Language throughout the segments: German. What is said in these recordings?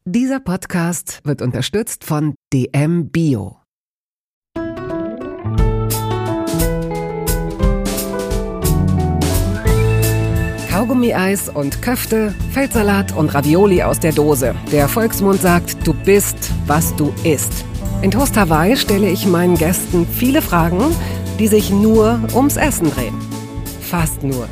Dieser Podcast wird unterstützt von DM Bio. Kaugummi-Eis und Köfte, Feldsalat und Ravioli aus der Dose. Der Volksmund sagt, du bist, was du isst. In Toast Hawaii stelle ich meinen Gästen viele Fragen, die sich nur ums Essen drehen. Fast nur.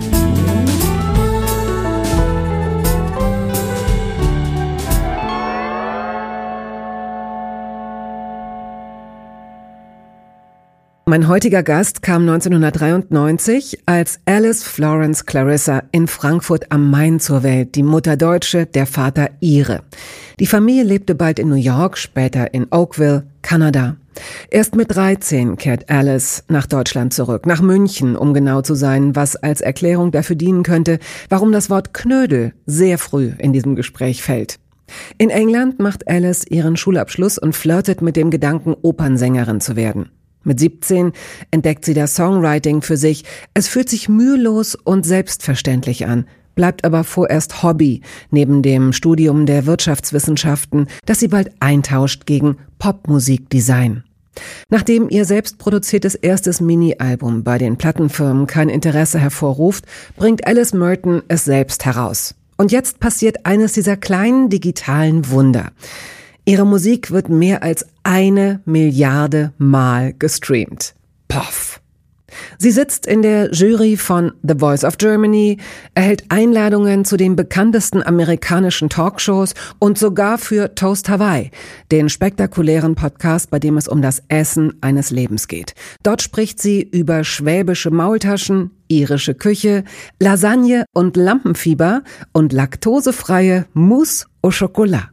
Mein heutiger Gast kam 1993 als Alice Florence Clarissa in Frankfurt am Main zur Welt, die Mutter Deutsche, der Vater Ire. Die Familie lebte bald in New York, später in Oakville, Kanada. Erst mit 13 kehrt Alice nach Deutschland zurück, nach München, um genau zu sein, was als Erklärung dafür dienen könnte, warum das Wort Knödel sehr früh in diesem Gespräch fällt. In England macht Alice ihren Schulabschluss und flirtet mit dem Gedanken, Opernsängerin zu werden. Mit 17 entdeckt sie das Songwriting für sich. Es fühlt sich mühelos und selbstverständlich an, bleibt aber vorerst Hobby neben dem Studium der Wirtschaftswissenschaften, das sie bald eintauscht gegen Popmusikdesign. Nachdem ihr selbstproduziertes erstes Mini-Album bei den Plattenfirmen kein Interesse hervorruft, bringt Alice Merton es selbst heraus. Und jetzt passiert eines dieser kleinen digitalen Wunder. Ihre Musik wird mehr als 1 Milliarde Mal gestreamt. Poff! Sie sitzt in der Jury von The Voice of Germany, erhält Einladungen zu den bekanntesten amerikanischen Talkshows und sogar für Toast Hawaii, den spektakulären Podcast, bei dem es um das Essen eines Lebens geht. Dort spricht sie über schwäbische Maultaschen, irische Küche, Lasagne und Lampenfieber und laktosefreie Mousse au Chocolat.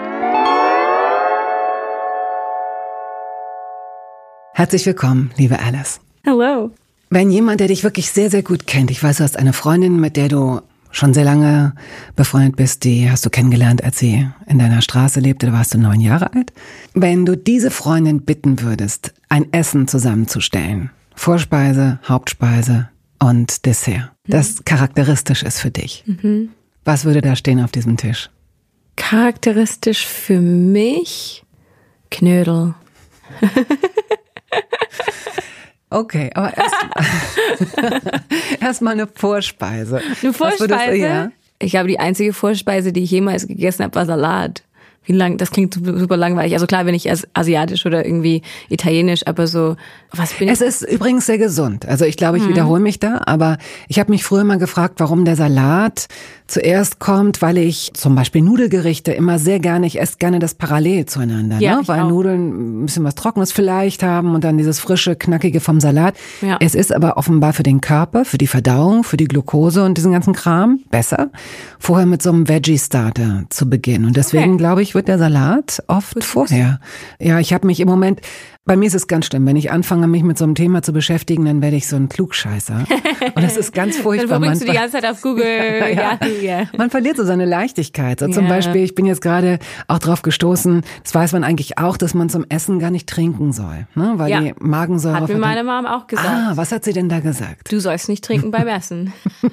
Herzlich willkommen, liebe Alice. Hello. Wenn jemand, der dich wirklich sehr, sehr gut kennt, ich weiß, du hast eine Freundin, mit der du schon sehr lange befreundet bist, die hast du kennengelernt, als sie in deiner Straße lebte, da warst du 9 Jahre alt. Wenn du diese Freundin bitten würdest, ein Essen zusammenzustellen, Vorspeise, Hauptspeise und Dessert, das charakteristisch ist für dich, was würde da stehen auf diesem Tisch? Charakteristisch für mich Knödel. Okay, aber erst mal eine Vorspeise. Eine Vorspeise? Ja? Ich glaube, die einzige Vorspeise, die ich jemals gegessen habe, war Salat. Wie lang? Das klingt super langweilig. Also klar, wenn ich asiatisch oder irgendwie italienisch, aber so, was bin ich? Es ist übrigens sehr gesund. Also ich glaube, ich wiederhole mich da, aber ich habe mich früher mal gefragt, warum der Salat zuerst kommt, weil ich zum Beispiel Nudelgerichte immer sehr gerne, ich esse gerne das parallel zueinander, ja, ne? Weil auch Nudeln ein bisschen was Trockenes vielleicht haben und dann dieses frische, knackige vom Salat. Ja. Es ist aber offenbar für den Körper, für die Verdauung, für die Glucose und diesen ganzen Kram besser, vorher mit so einem Veggie-Starter zu beginnen. Und deswegen glaube ich, wird der Salat oft vorher. Ja, ich habe mich im Moment, bei mir ist es ganz schlimm, wenn ich anfange, mich mit so einem Thema zu beschäftigen, dann werde ich so ein Klugscheißer. Und das ist ganz furchtbar. Dann verbringst du die ganze Zeit auf Google. Ja. Man verliert so seine Leichtigkeit. So zum Beispiel, ich bin jetzt gerade auch drauf gestoßen, das weiß man eigentlich auch, dass man zum Essen gar nicht trinken soll, ne? Weil die Magensäure... Hat mir meine Mom auch gesagt. Was hat sie denn da gesagt? Du sollst nicht trinken beim Essen.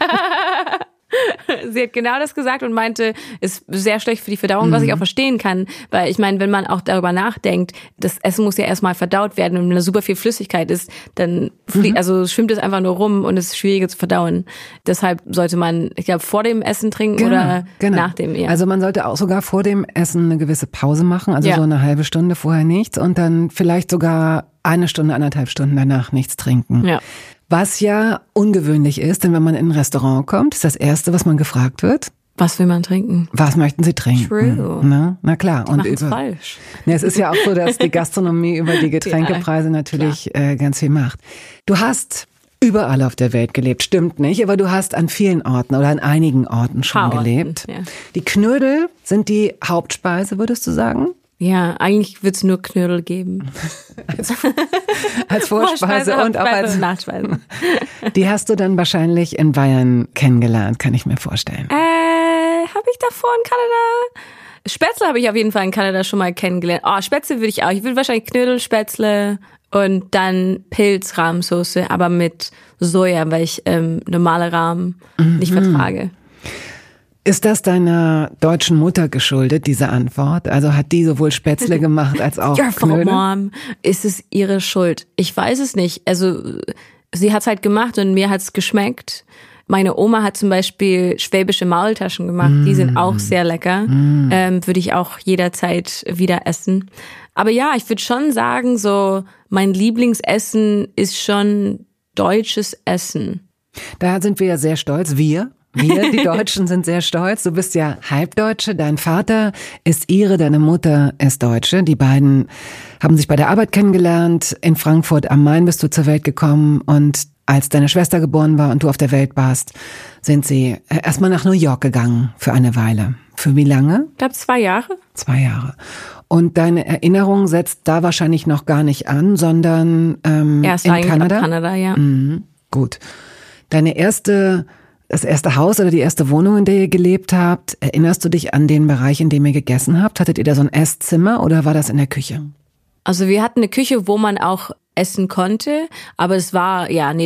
Sie hat genau das gesagt und meinte, ist sehr schlecht für die Verdauung, was ich auch verstehen kann, weil ich meine, wenn man auch darüber nachdenkt, das Essen muss ja erstmal verdaut werden und wenn da super viel Flüssigkeit ist, dann also schwimmt es einfach nur rum und es ist schwieriger zu verdauen. Deshalb sollte man, ich glaube, vor dem Essen trinken oder nach dem eher. Also man sollte auch sogar vor dem Essen eine gewisse Pause machen, also so eine halbe Stunde vorher nichts und dann vielleicht sogar 1 Stunde, 1,5 Stunden danach nichts trinken. Ja. Was ja ungewöhnlich ist, denn wenn man in ein Restaurant kommt, ist das Erste, was man gefragt wird. Was will man trinken? Was möchten Sie trinken? True. Na klar. Die machen's falsch. Ja, es ist ja auch so, dass die Gastronomie über die Getränkepreise natürlich ganz viel macht. Du hast überall auf der Welt gelebt, stimmt nicht, aber du hast an vielen Orten oder an einigen Orten schon gelebt. Ja. Die Knödel sind die Hauptspeise, würdest du sagen? Ja, eigentlich wird's nur Knödel geben. Als Vorspeise und auch als Nachspeise. Die hast du dann wahrscheinlich in Bayern kennengelernt, kann ich mir vorstellen. Habe ich davor in Kanada? Spätzle habe ich auf jeden Fall in Kanada schon mal kennengelernt. Spätzle würde ich auch. Ich würde wahrscheinlich Knödel, Spätzle und dann Pilzrahmsoße, aber mit Soja, weil ich normale Rahmen nicht vertrage. Ist das deiner deutschen Mutter geschuldet, diese Antwort? Also hat die sowohl Spätzle gemacht als auch Knödel? Mom, ist es ihre Schuld? Ich weiß es nicht. Also sie hat's halt gemacht und mir hat's geschmeckt. Meine Oma hat zum Beispiel schwäbische Maultaschen gemacht. Die sind auch sehr lecker. Würde ich auch jederzeit wieder essen. Aber ja, ich würde schon sagen, so mein Lieblingsessen ist schon deutsches Essen. Da sind wir ja sehr stolz. Wir, die Deutschen, sind sehr stolz. Du bist ja Halbdeutsche. Dein Vater ist Ire, deine Mutter ist Deutsche. Die beiden haben sich bei der Arbeit kennengelernt. In Frankfurt am Main bist du zur Welt gekommen und als deine Schwester geboren war und du auf der Welt warst, sind sie erstmal nach New York gegangen für eine Weile. Für wie lange? Ich glaube 2 Jahre. 2 Jahre. Und deine Erinnerung setzt da wahrscheinlich noch gar nicht an, sondern Erst in Kanada? Kanada, ja. Gut. Das erste Haus oder die erste Wohnung, in der ihr gelebt habt, erinnerst du dich an den Bereich, in dem ihr gegessen habt? Hattet ihr da so ein Esszimmer oder war das in der Küche? Also wir hatten eine Küche, wo man auch essen konnte, aber das war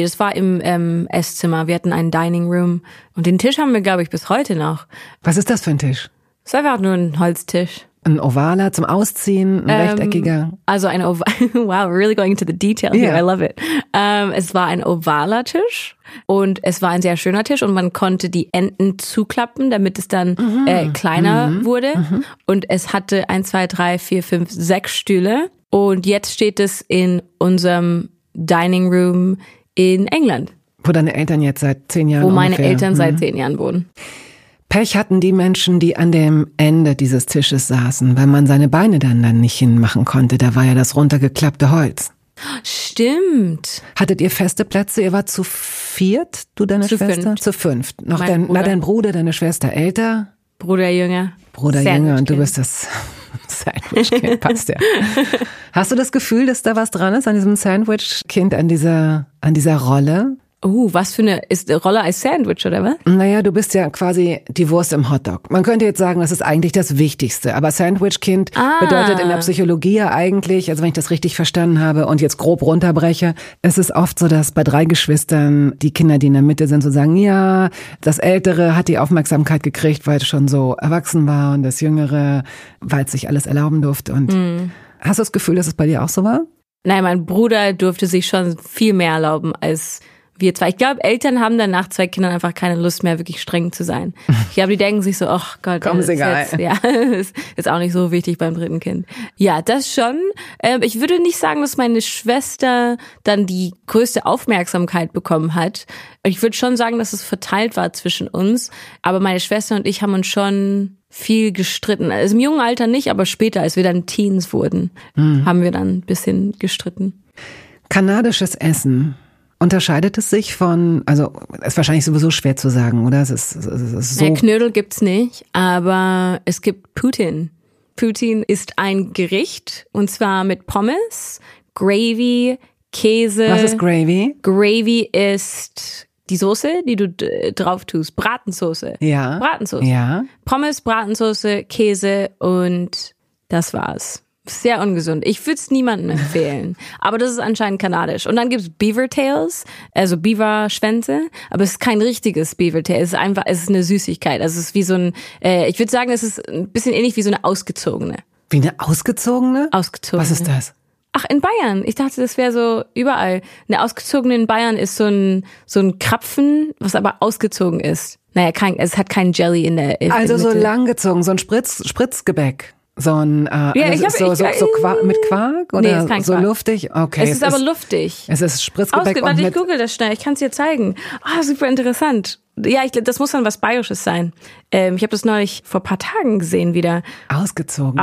im Esszimmer. Wir hatten einen Dining Room und den Tisch haben wir, glaube ich, bis heute noch. Was ist das für ein Tisch? Es war einfach nur ein Holztisch. Ein ovaler zum Ausziehen, ein rechteckiger? Also ein wow, really going into the detail here, I love it. Es war ein ovaler Tisch und es war ein sehr schöner Tisch und man konnte die Enden zuklappen, damit es dann kleiner wurde. Und es hatte 1, 2, 3, 4, 5, 6 Stühle und jetzt steht es in unserem Dining Room in England. Wo deine Eltern jetzt seit 10 Jahren Wo meine ungefähr. Eltern seit 10 Jahren wohnen. Pech hatten die Menschen, die an dem Ende dieses Tisches saßen, weil man seine Beine dann nicht hinmachen konnte. Da war ja das runtergeklappte Holz. Stimmt. Hattet ihr feste Plätze? Ihr wart zu 4, du, deine Schwester? 5. Zu 5. Noch Bruder. dein Bruder, deine Schwester älter? Bruder jünger. Bruder jünger und du bist das Sandwich-Kind, passt ja. Hast du das Gefühl, dass da was dran ist an diesem Sandwich-Kind, an dieser Rolle? Was für eine Rolle als Sandwich, oder was? Naja, du bist ja quasi die Wurst im Hotdog. Man könnte jetzt sagen, das ist eigentlich das Wichtigste. Aber Sandwich-Kind bedeutet in der Psychologie ja eigentlich, also wenn ich das richtig verstanden habe und jetzt grob runterbreche, es ist oft so, dass bei 3 Geschwistern die Kinder, die in der Mitte sind, so sagen, ja, das Ältere hat die Aufmerksamkeit gekriegt, weil es schon so erwachsen war und das Jüngere, weil es sich alles erlauben durfte. Und hast du das Gefühl, dass es bei dir auch so war? Nein, mein Bruder durfte sich schon viel mehr erlauben als wir 2. Ich glaube, Eltern haben dann nach 2 Kindern einfach keine Lust mehr, wirklich streng zu sein. Ich glaube, die denken sich so, ach Gott, komm, ist egal. Ist auch nicht so wichtig beim 3. Kind. Ja, das schon. Ich würde nicht sagen, dass meine Schwester dann die größte Aufmerksamkeit bekommen hat. Ich würde schon sagen, dass es verteilt war zwischen uns. Aber meine Schwester und ich haben uns schon viel gestritten. Also im jungen Alter nicht, aber später, als wir dann Teens wurden, haben wir dann ein bisschen gestritten. Kanadisches Essen. Unterscheidet es sich von, also ist wahrscheinlich sowieso schwer zu sagen, oder? Es ist so. Ja, Knödel gibt's nicht, aber es gibt Poutine. Poutine ist ein Gericht und zwar mit Pommes, Gravy, Käse. Was ist Gravy? Gravy ist die Soße, die du drauf tust. Bratensoße. Ja. Bratensoße. Ja. Pommes, Bratensoße, Käse und das war's. Sehr ungesund. Ich würde es niemandem empfehlen. Aber das ist anscheinend kanadisch. Und dann gibt's Beaver Tails, also Beaver-Schwänze. Aber es ist kein richtiges Beaver Tail. Es ist eine Süßigkeit. Also es ist wie so ein, ich würde sagen, es ist ein bisschen ähnlich wie so eine ausgezogene. Wie eine ausgezogene? Ausgezogene. Was ist das? Ach, in Bayern. Ich dachte, das wäre so überall. Eine ausgezogene in Bayern ist so ein Krapfen, was aber ausgezogen ist. Naja, es hat kein Jelly in der Also so Mitte. langgezogen, so ein Spritzgebäck. So ein mit Quark oder nee, ist kein so Quark. luftig? Okay. Es ist aber luftig. Es ist Spritzgebäck Warte, ich mit google das schnell. Ich kann es dir zeigen. Super interessant. Ja, das muss dann was Bayerisches sein. Ich habe das neulich vor ein paar Tagen gesehen wieder. Ausgezogene.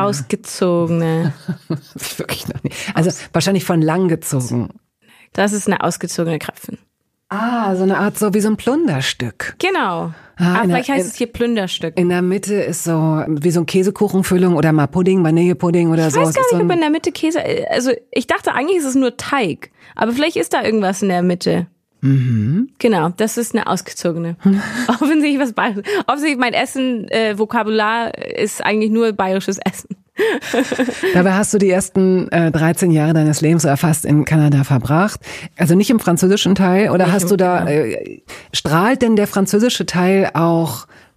Wirklich noch nicht. Also wahrscheinlich von langgezogen. Das ist eine ausgezogene Krapfen. So eine Art, so wie so ein Plunderstück. Genau. Vielleicht heißt es hier Plunderstück. In der Mitte ist so wie so ein Käsekuchenfüllung oder mal Pudding, Vanillepudding oder so. Ich weiß gar nicht, ob in der Mitte Käse, also ich dachte eigentlich ist es nur Teig, aber vielleicht ist da irgendwas in der Mitte. Genau, das ist eine ausgezogene. Offensichtlich was Bayerisches. Offensichtlich mein Vokabular ist eigentlich nur bayerisches Essen. Dabei hast du die ersten 13 Jahre deines Lebens oder fast in Kanada verbracht. Also nicht im französischen Teil oder hast du da, strahlt denn der französische Teil auch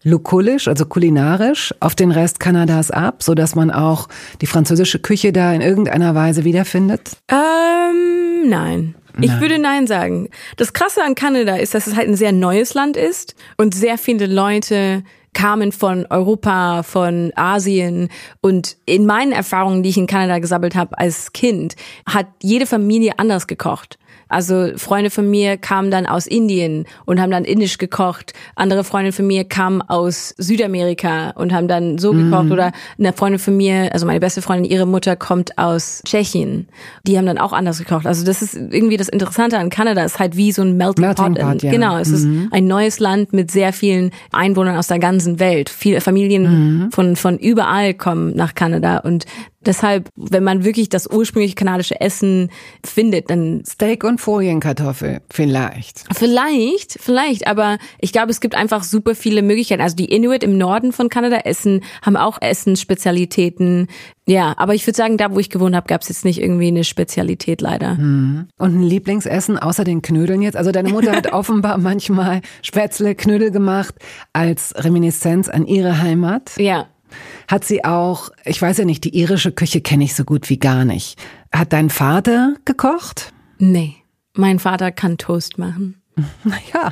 lukullisch, also kulinarisch, auf den Rest Kanadas ab, sodass man auch die französische Küche da in irgendeiner Weise wiederfindet? Nein. Ich würde Nein sagen. Das Krasse an Kanada ist, dass es halt ein sehr neues Land ist und sehr viele Leute kamen von Europa, von Asien, und in meinen Erfahrungen, die ich in Kanada gesammelt habe als Kind, hat jede Familie anders gekocht. Also Freunde von mir kamen dann aus Indien und haben dann indisch gekocht. Andere Freunde von mir kamen aus Südamerika und haben dann so gekocht. Oder eine Freundin von mir, also meine beste Freundin, ihre Mutter kommt aus Tschechien. Die haben dann auch anders gekocht. Also das ist irgendwie das Interessante an Kanada. Es ist halt wie so ein Melting Pot. Ja. Genau, es ist ein neues Land mit sehr vielen Einwohnern aus der ganzen Welt. Viele Familien von überall kommen nach Kanada, und deshalb, wenn man wirklich das ursprüngliche kanadische Essen findet, dann Steak und Folienkartoffel, vielleicht. Vielleicht, aber ich glaube, es gibt einfach super viele Möglichkeiten. Also die Inuit im Norden von Kanada haben auch Essensspezialitäten. Ja, aber ich würde sagen, da wo ich gewohnt habe, gab es jetzt nicht irgendwie eine Spezialität leider. Und ein Lieblingsessen außer den Knödeln jetzt? Also deine Mutter hat offenbar manchmal Spätzle, Knödel gemacht als Reminiszenz an ihre Heimat. Ja. Hat sie auch, ich weiß ja nicht, die irische Küche kenne ich so gut wie gar nicht. Hat dein Vater gekocht? Nee, mein Vater kann Toast machen. Naja,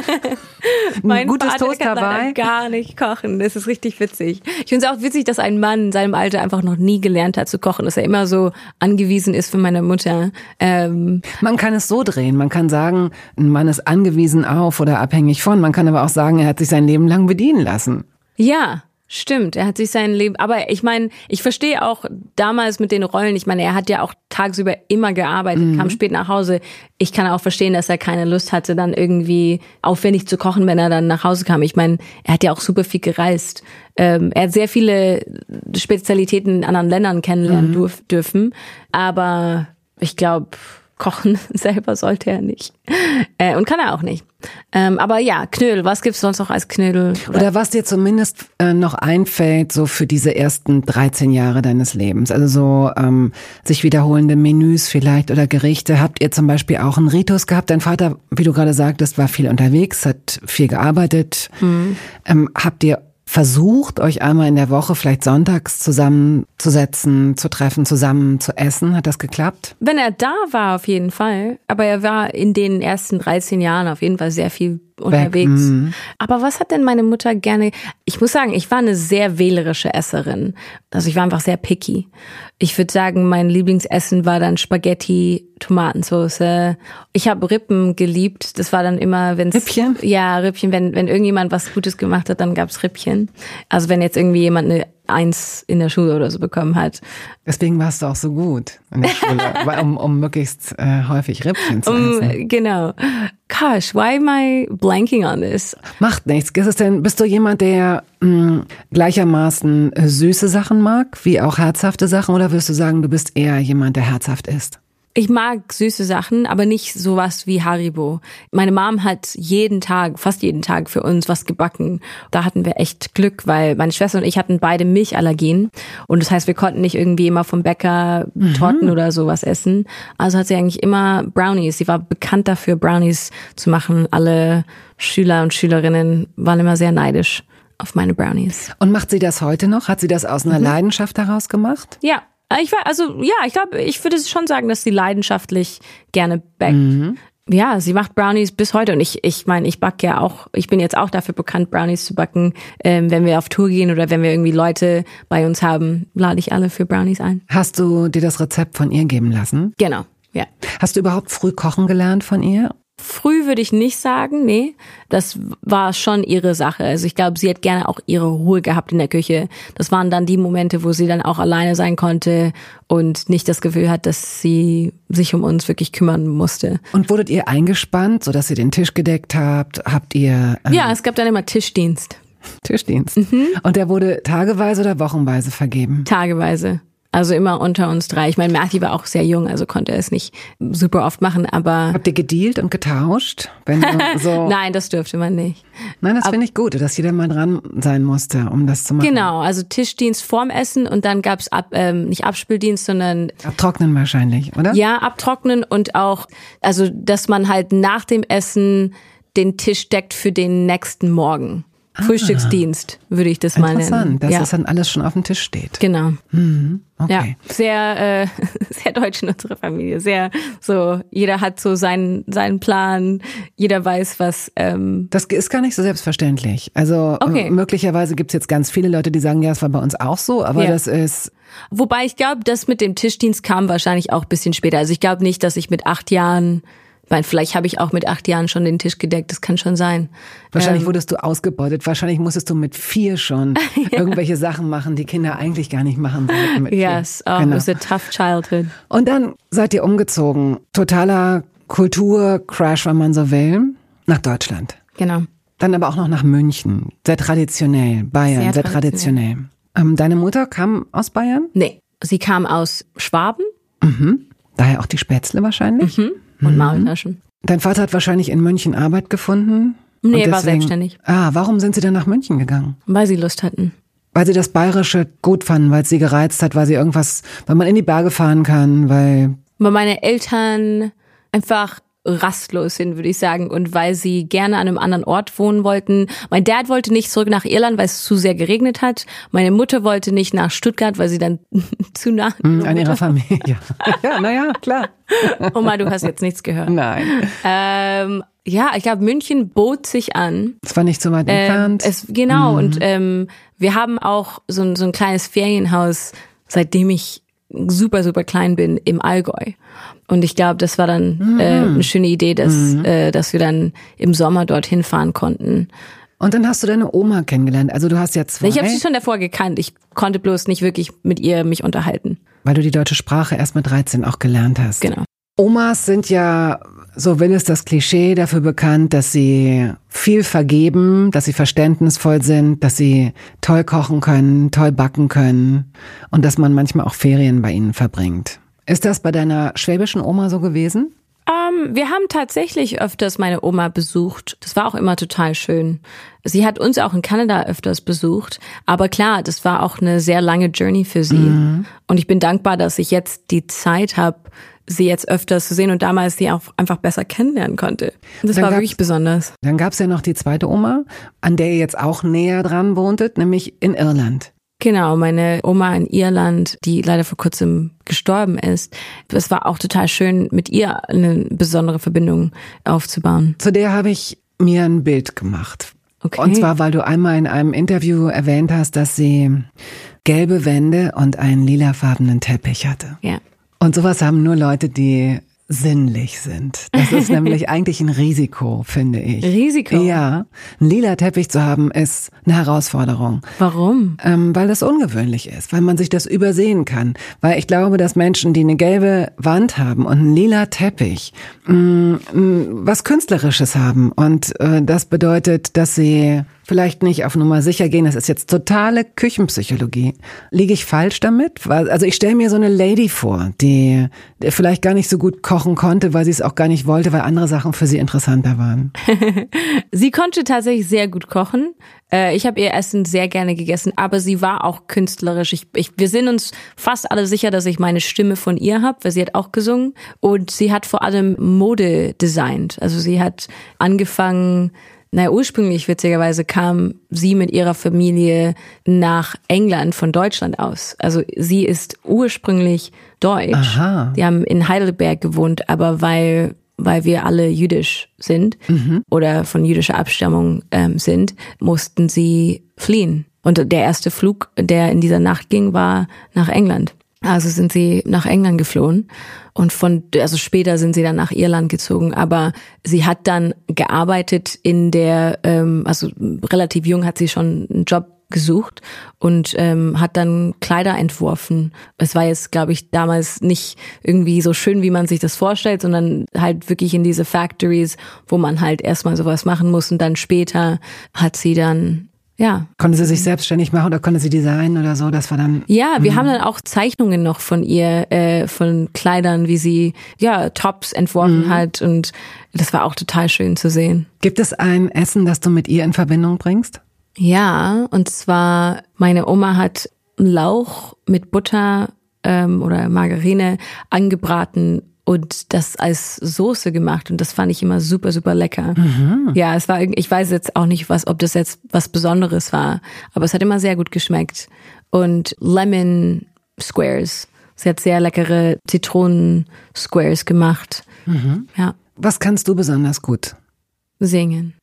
mein gutes Vater Toast kann dabei. leider gar nicht kochen. Das ist richtig witzig. Ich finde es auch witzig, dass ein Mann in seinem Alter einfach noch nie gelernt hat zu kochen, dass er immer so angewiesen ist für meine Mutter. Man kann es so drehen. Man kann sagen, ein Mann ist angewiesen auf oder abhängig von. Man kann aber auch sagen, er hat sich sein Leben lang bedienen lassen. Ja. Stimmt, er hat sich sein Leben, aber ich meine, ich verstehe auch damals mit den Rollen, ich meine, er hat ja auch tagsüber immer gearbeitet, kam spät nach Hause. Ich kann auch verstehen, dass er keine Lust hatte, dann irgendwie aufwendig zu kochen, wenn er dann nach Hause kam. Ich meine, er hat ja auch super viel gereist. Er hat sehr viele Spezialitäten in anderen Ländern kennenlernen dürfen, aber ich glaube, kochen selber sollte er nicht. Und kann er auch nicht. Aber ja, Knödel, was gibt's sonst noch als Knödel? Oder was dir zumindest noch einfällt, so für diese ersten 13 Jahre deines Lebens. Also so sich wiederholende Menüs vielleicht oder Gerichte. Habt ihr zum Beispiel auch einen Ritus gehabt? Dein Vater, wie du gerade sagtest, war viel unterwegs, hat viel gearbeitet. Habt ihr versucht, euch einmal in der Woche vielleicht sonntags zusammenzusetzen, zu treffen, zusammen zu essen? Hat das geklappt? Wenn er da war, auf jeden Fall. Aber er war in den ersten 13 Jahren auf jeden Fall sehr viel unterwegs. Aber was hat denn meine Mutter gerne? Ich muss sagen, ich war eine sehr wählerische Esserin. Also ich war einfach sehr picky. Ich würde sagen, mein Lieblingsessen war dann Spaghetti, Tomatensauce. Ich habe Rippen geliebt. Das war dann immer, wenn's Rippchen? Ja, Rippchen. Wenn irgendjemand was Gutes gemacht hat, dann gab's Rippchen. Also wenn jetzt irgendwie jemand eine 1 in der Schule oder so bekommen hat. Deswegen warst du auch so gut in der Schule, um möglichst häufig Rippchen zu essen. Genau. Gosh, why am I blanking on this? Macht nichts. Bist du jemand, der gleichermaßen süße Sachen mag, wie auch herzhafte Sachen, oder würdest du sagen, du bist eher jemand, der herzhaft ist? Ich mag süße Sachen, aber nicht sowas wie Haribo. Meine Mom hat fast jeden Tag für uns was gebacken. Da hatten wir echt Glück, weil meine Schwester und ich hatten beide Milchallergien. Und das heißt, wir konnten nicht irgendwie immer vom Bäcker Torten oder sowas essen. Also hat sie eigentlich immer Brownies. Sie war bekannt dafür, Brownies zu machen. Alle Schüler und Schülerinnen waren immer sehr neidisch auf meine Brownies. Und macht sie das heute noch? Hat sie das aus einer Leidenschaft heraus gemacht? Ja. Ich glaube, ich würde schon sagen, dass sie leidenschaftlich gerne backt. Ja, sie macht Brownies bis heute, und ich meine, ich backe ja auch, ich bin jetzt auch dafür bekannt, Brownies zu backen. Wenn wir auf Tour gehen oder wenn wir irgendwie Leute bei uns haben, lade ich alle für Brownies ein. Hast du dir das Rezept von ihr geben lassen? Genau, ja. Hast du überhaupt früh kochen gelernt von ihr? Früh würde ich nicht sagen, nee. Das war schon ihre Sache. Also ich glaube, sie hat gerne auch ihre Ruhe gehabt in der Küche. Das waren dann die Momente, wo sie dann auch alleine sein konnte und nicht das Gefühl hat, dass sie sich um uns wirklich kümmern musste. Und wurdet ihr eingespannt, sodass ihr den Tisch gedeckt habt? Habt ihr... Ja, es gab dann immer Tischdienst. Tischdienst. Und der wurde tageweise oder wochenweise vergeben? Tageweise. Also immer unter uns 3. Ich meine, Matthew war auch sehr jung, also konnte er es nicht super oft machen, aber... Habt ihr gedealt und getauscht? Wenn du so Nein, das dürfte man nicht. Nein, das finde ich gut, dass jeder mal dran sein musste, um das zu machen. Genau, also Tischdienst vorm Essen und dann gab's nicht Abspüldienst, sondern... Abtrocknen wahrscheinlich, oder? Ja, abtrocknen und auch, also dass man halt nach dem Essen den Tisch deckt für den nächsten Morgen. Frühstücksdienst, würde ich das mal nennen. Interessant, dass das dann alles schon auf dem Tisch steht. Genau. Okay. Ja, sehr deutsch in unserer Familie. Sehr so, jeder hat so seinen Plan, jeder weiß, was. Das ist gar nicht so selbstverständlich. Also möglicherweise gibt's jetzt ganz viele Leute, die sagen, ja, es war bei uns auch so, aber das ist. Wobei ich glaube, das mit dem Tischdienst kam wahrscheinlich auch ein bisschen später. Also ich glaube nicht, dass ich mit 8 Jahren. Ich meine, vielleicht habe ich auch mit 8 Jahren schon den Tisch gedeckt, das kann schon sein. Wahrscheinlich wurdest du ausgebeutet, wahrscheinlich musstest du mit 4 schon irgendwelche Sachen machen, die Kinder eigentlich gar nicht machen sollten mit 4. Yes, it was a tough childhood. Und dann seid ihr umgezogen, totaler Kulturcrash, wenn man so will, nach Deutschland. Genau. Dann aber auch noch nach München, sehr traditionell, Bayern, sehr traditionell. Deine Mutter kam aus Bayern? Nee, sie kam aus Schwaben. Daher auch die Spätzle wahrscheinlich? Und Maultaschen. Dein Vater hat wahrscheinlich in München Arbeit gefunden? Nee, war selbstständig. Warum sind sie denn nach München gegangen? Weil sie Lust hatten. Weil sie das Bayerische gut fanden, weil es sie gereizt hat, weil man in die Berge fahren kann, weil meine Eltern einfach rastlos sind, würde ich sagen, und weil sie gerne an einem anderen Ort wohnen wollten. Mein Dad wollte nicht zurück nach Irland, weil es zu sehr geregnet hat. Meine Mutter wollte nicht nach Stuttgart, weil sie dann zu nah an ihrer Familie. Ja, naja, klar. Oma, du hast jetzt nichts gehört. Nein. Ja, ich glaube, München bot sich an. Es war nicht so weit entfernt. Und wir haben auch so ein kleines Ferienhaus, seitdem ich super, super klein bin, im Allgäu. Und ich glaube, das war dann eine schöne Idee, dass wir dann im Sommer dorthin fahren konnten. Und dann hast du deine Oma kennengelernt. Also du hast ja 2. Ich habe sie schon davor gekannt. Ich konnte bloß nicht wirklich mit ihr mich unterhalten. Weil du die deutsche Sprache erst mit 13 auch gelernt hast. Genau. Omas sind ja, so will es das Klischee, dafür bekannt, dass sie viel vergeben, dass sie verständnisvoll sind, dass sie toll kochen können, toll backen können und dass man manchmal auch Ferien bei ihnen verbringt. Ist das bei deiner schwäbischen Oma so gewesen? Wir haben tatsächlich öfters meine Oma besucht. Das war auch immer total schön. Sie hat uns auch in Kanada öfters besucht. Aber klar, das war auch eine sehr lange Journey für sie. Und ich bin dankbar, dass ich jetzt die Zeit habe, sie jetzt öfters zu sehen und damals sie auch einfach besser kennenlernen konnte. Und das war wirklich besonders. Dann gab's ja noch die zweite Oma, an der ihr jetzt auch näher dran wohntet, nämlich in Irland. Genau, meine Oma in Irland, die leider vor kurzem gestorben ist. Es war auch total schön, mit ihr eine besondere Verbindung aufzubauen. Zu der habe ich mir ein Bild gemacht. Okay. Und zwar, weil du einmal in einem Interview erwähnt hast, dass sie gelbe Wände und einen lilafarbenen Teppich hatte. Ja. Und sowas haben nur Leute, die sinnlich sind. Das ist nämlich eigentlich ein Risiko, finde ich. Risiko? Ja. Einen lila Teppich zu haben, ist eine Herausforderung. Warum? Weil das ungewöhnlich ist, weil man sich das übersehen kann. Weil ich glaube, dass Menschen, die eine gelbe Wand haben und einen lila Teppich, was Künstlerisches haben. Und das bedeutet, dass sie vielleicht nicht auf Nummer sicher gehen. Das ist jetzt totale Küchenpsychologie. Liege ich falsch damit? Also ich stelle mir so eine Lady vor, die vielleicht gar nicht so gut kochen konnte, weil sie es auch gar nicht wollte, weil andere Sachen für sie interessanter waren. Sie konnte tatsächlich sehr gut kochen. Ich habe ihr Essen sehr gerne gegessen, aber sie war auch künstlerisch. Wir sind uns fast alle sicher, dass ich meine Stimme von ihr habe, weil sie hat auch gesungen. Und sie hat vor allem Mode designt. Also sie hat angefangen... ursprünglich, witzigerweise, kam sie mit ihrer Familie nach England von Deutschland aus. Also sie ist ursprünglich deutsch. Aha. Die haben in Heidelberg gewohnt, aber weil wir alle jüdisch sind oder von jüdischer Abstammung sind, mussten sie fliehen. Und der erste Flug, der in dieser Nacht ging, war nach England. Also sind sie nach England geflohen und später sind sie dann nach Irland gezogen, aber sie hat dann gearbeitet in der, relativ jung hat sie schon einen Job gesucht und hat dann Kleider entworfen. Es war jetzt, glaube ich, damals nicht irgendwie so schön, wie man sich das vorstellt, sondern halt wirklich in diese Factories, wo man halt erstmal sowas machen muss und dann später hat sie dann Konnte sie sich selbstständig machen oder konnte sie designen oder so? Das war dann... Ja, wir haben dann auch Zeichnungen noch von ihr, von Kleidern, wie sie Tops entworfen hat und das war auch total schön zu sehen. Gibt es ein Essen, das du mit ihr in Verbindung bringst? Ja, und zwar meine Oma hat Lauch mit Butter oder Margarine angebraten und das als Soße gemacht und das fand ich immer super, super lecker. Ja, es war, ich weiß jetzt auch nicht, ob das jetzt was Besonderes war, aber es hat immer sehr gut geschmeckt. Und Lemon Squares. Sie hat sehr leckere Zitronen-Squares gemacht. Ja. Was kannst du besonders gut? Singen.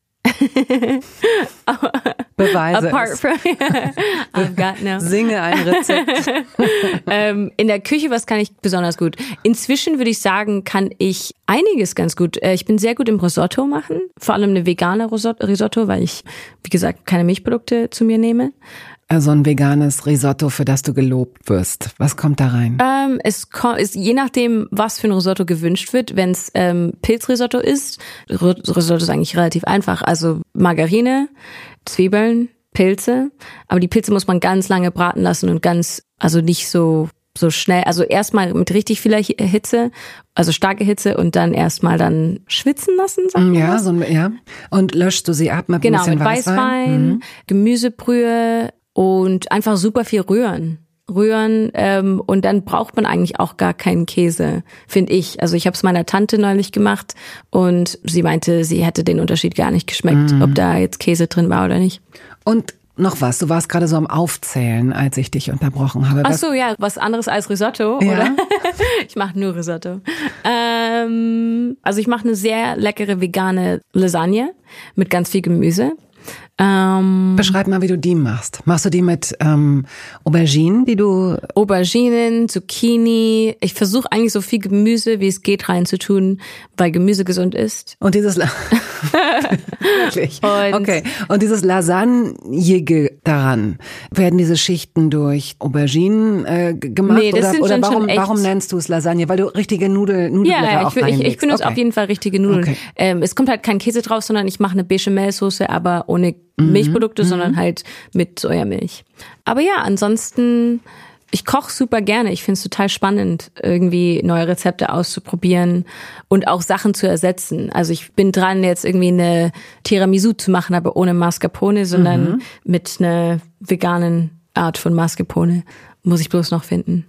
Beweise Apart from I've got no. Singe ein Rezept. In der Küche, was kann ich besonders gut? Inzwischen würde ich sagen, kann ich einiges ganz gut. Ich bin sehr gut im Risotto machen. Vor allem eine vegane Risotto, weil ich, wie gesagt, keine Milchprodukte zu mir nehme. Also ein veganes Risotto, für das du gelobt wirst. Was kommt da rein? Es ist je nachdem, was für ein Risotto gewünscht wird. Wenn es Pilzrisotto ist, Risotto ist eigentlich relativ einfach. Also Margarine, Zwiebeln, Pilze. Aber die Pilze muss man ganz lange braten lassen und also nicht so schnell. Also erstmal mit richtig vieler Hitze, also starke Hitze und dann erstmal dann schwitzen lassen. Ja, ja. Und löschst du sie ab mit ein bisschen Weißwein? Genau, mit Weißwein, Gemüsebrühe. Und einfach super viel rühren. Und dann braucht man eigentlich auch gar keinen Käse, finde ich. Also ich habe es meiner Tante neulich gemacht und sie meinte, sie hätte den Unterschied gar nicht geschmeckt, ob da jetzt Käse drin war oder nicht. Und noch was, du warst gerade so am Aufzählen, als ich dich unterbrochen habe. Ach so, ja, was anderes als Risotto, ja? Oder? Ich mache nur Risotto. Also ich mache eine sehr leckere vegane Lasagne mit ganz viel Gemüse. Beschreib mal, wie du die machst. Machst du die mit Auberginen, Auberginen, Zucchini. Ich versuche eigentlich so viel Gemüse, wie es geht, reinzutun, weil Gemüse gesund ist. Und dieses wirklich. Okay. Und dieses Lasagnige daran, werden diese Schichten durch Auberginen gemacht? Nee, das sind oder warum nennst du es Lasagne? Weil du richtige Nudelblätter auch reinlegst. Ich benutze auf jeden Fall richtige Nudeln. Okay. Es kommt halt kein Käse drauf, sondern ich mache eine Bechamelsoße, aber ohne Milchprodukte, sondern halt mit Sojamilch. Aber ja, ansonsten, ich koche super gerne. Ich finde es total spannend, irgendwie neue Rezepte auszuprobieren und auch Sachen zu ersetzen. Also ich bin dran, jetzt irgendwie eine Tiramisu zu machen, aber ohne Mascarpone, sondern mit einer veganen Art von Mascarpone. Muss ich bloß noch finden.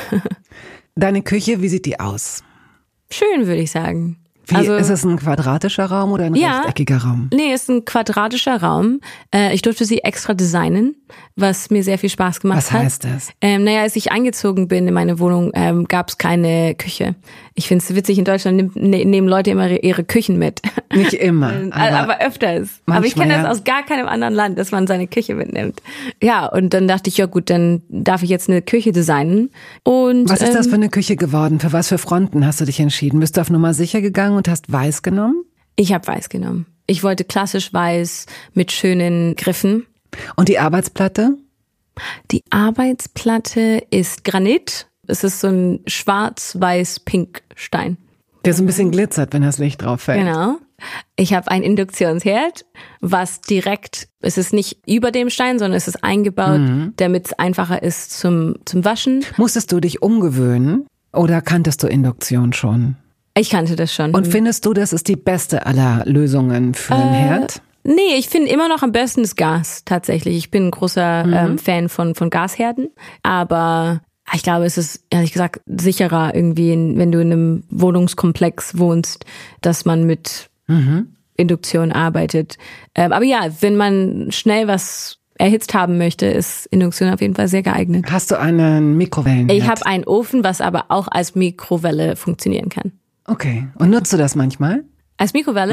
Deine Küche, wie sieht die aus? Schön, würde ich sagen. Ist es ein quadratischer Raum oder ein rechteckiger Raum? Nee, es ist ein quadratischer Raum. Ich durfte sie extra designen, was mir sehr viel Spaß gemacht hat. Was heißt das? Als ich eingezogen bin in meine Wohnung, gab es keine Küche. Ich finde es witzig, in Deutschland nehmen Leute immer ihre Küchen mit. Nicht immer. aber öfters. Aber ich kenne das aus gar keinem anderen Land, dass man seine Küche mitnimmt. Ja, und dann dachte ich, ja gut, dann darf ich jetzt eine Küche designen. Und was ist das für eine Küche geworden? Für was für Fronten hast du dich entschieden? Bist du auf Nummer sicher gegangen und hast weiß genommen? Ich habe weiß genommen. Ich wollte klassisch weiß mit schönen Griffen. Und die Arbeitsplatte? Die Arbeitsplatte ist Granit. Es ist so ein schwarz-weiß-pink Stein. Der so ein bisschen glitzert, wenn das Licht drauf fällt. Genau. Ich habe einen Induktionsherd, was es ist nicht über dem Stein, sondern es ist eingebaut, damit es einfacher ist zum Waschen. Musstest du dich umgewöhnen oder kanntest du Induktion schon? Ich kannte das schon. Und findest du, das ist die beste aller Lösungen für einen Herd? Nee, ich finde immer noch am besten das Gas, tatsächlich. Ich bin ein großer Fan von Gasherden, aber ich glaube, es ist, ehrlich gesagt, sicherer irgendwie, wenn du in einem Wohnungskomplex wohnst, dass man mit Induktion arbeitet. Aber ja, wenn man schnell was erhitzt haben möchte, ist Induktion auf jeden Fall sehr geeignet. Hast du einen Mikrowellenherd? Ich habe einen Ofen, was aber auch als Mikrowelle funktionieren kann. Okay. Und nutzt du das manchmal? Als Mikrowelle?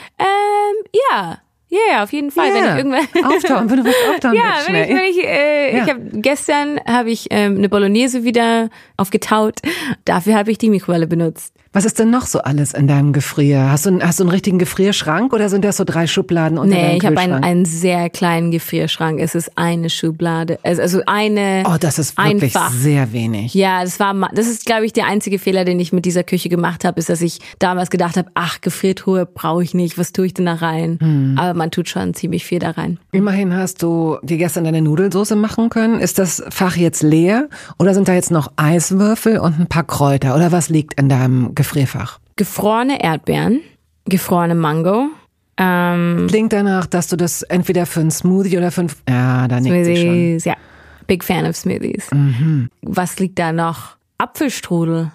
Ja. Ja, auf jeden Fall. Yeah. Wenn ich irgendwann auftauen, wenn du was auftauen willst, schnell. Gestern habe ich eine Bolognese wieder aufgetaut. Dafür habe ich die Mikrowelle benutzt. Was ist denn noch so alles in deinem Gefrier? Hast du einen richtigen Gefrierschrank oder sind das so 3 Schubladen unter deinem Kühlschrank? Nee, ich habe einen sehr kleinen Gefrierschrank. Es ist eine Schublade. Also eine. Oh, das ist wirklich sehr wenig. Ja, das ist, glaube ich, der einzige Fehler, den ich mit dieser Küche gemacht habe, ist, dass ich damals gedacht habe, Gefriertruhe brauche ich nicht. Was tue ich denn da rein? Aber man tut schon ziemlich viel da rein. Immerhin hast du dir gestern deine Nudelsoße machen können. Ist das Fach jetzt leer oder sind da jetzt noch Eiswürfel und ein paar Kräuter? Oder was liegt in deinem Gefrierfach? Gefrorene Erdbeeren, gefrorene Mango. Klingt danach, dass du das entweder für einen Smoothie oder da nickt sie schon. Ja, big fan of Smoothies. Was liegt da noch? Apfelstrudel.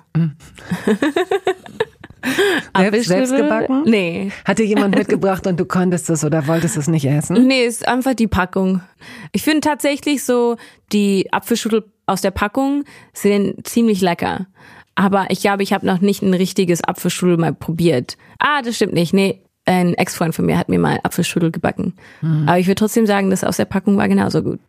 Selbst gebacken? Nee. Hat dir jemand mitgebracht und du konntest es oder wolltest es nicht essen? Nee, ist einfach die Packung. Ich finde tatsächlich so, die Apfelstrudel aus der Packung sind ziemlich lecker. Aber ich glaube, ich habe noch nicht ein richtiges Apfelstrudel mal probiert. Das stimmt nicht. Nee, ein Ex-Freund von mir hat mir mal Apfelstrudel gebacken. Aber ich würde trotzdem sagen, das aus der Packung war genauso gut.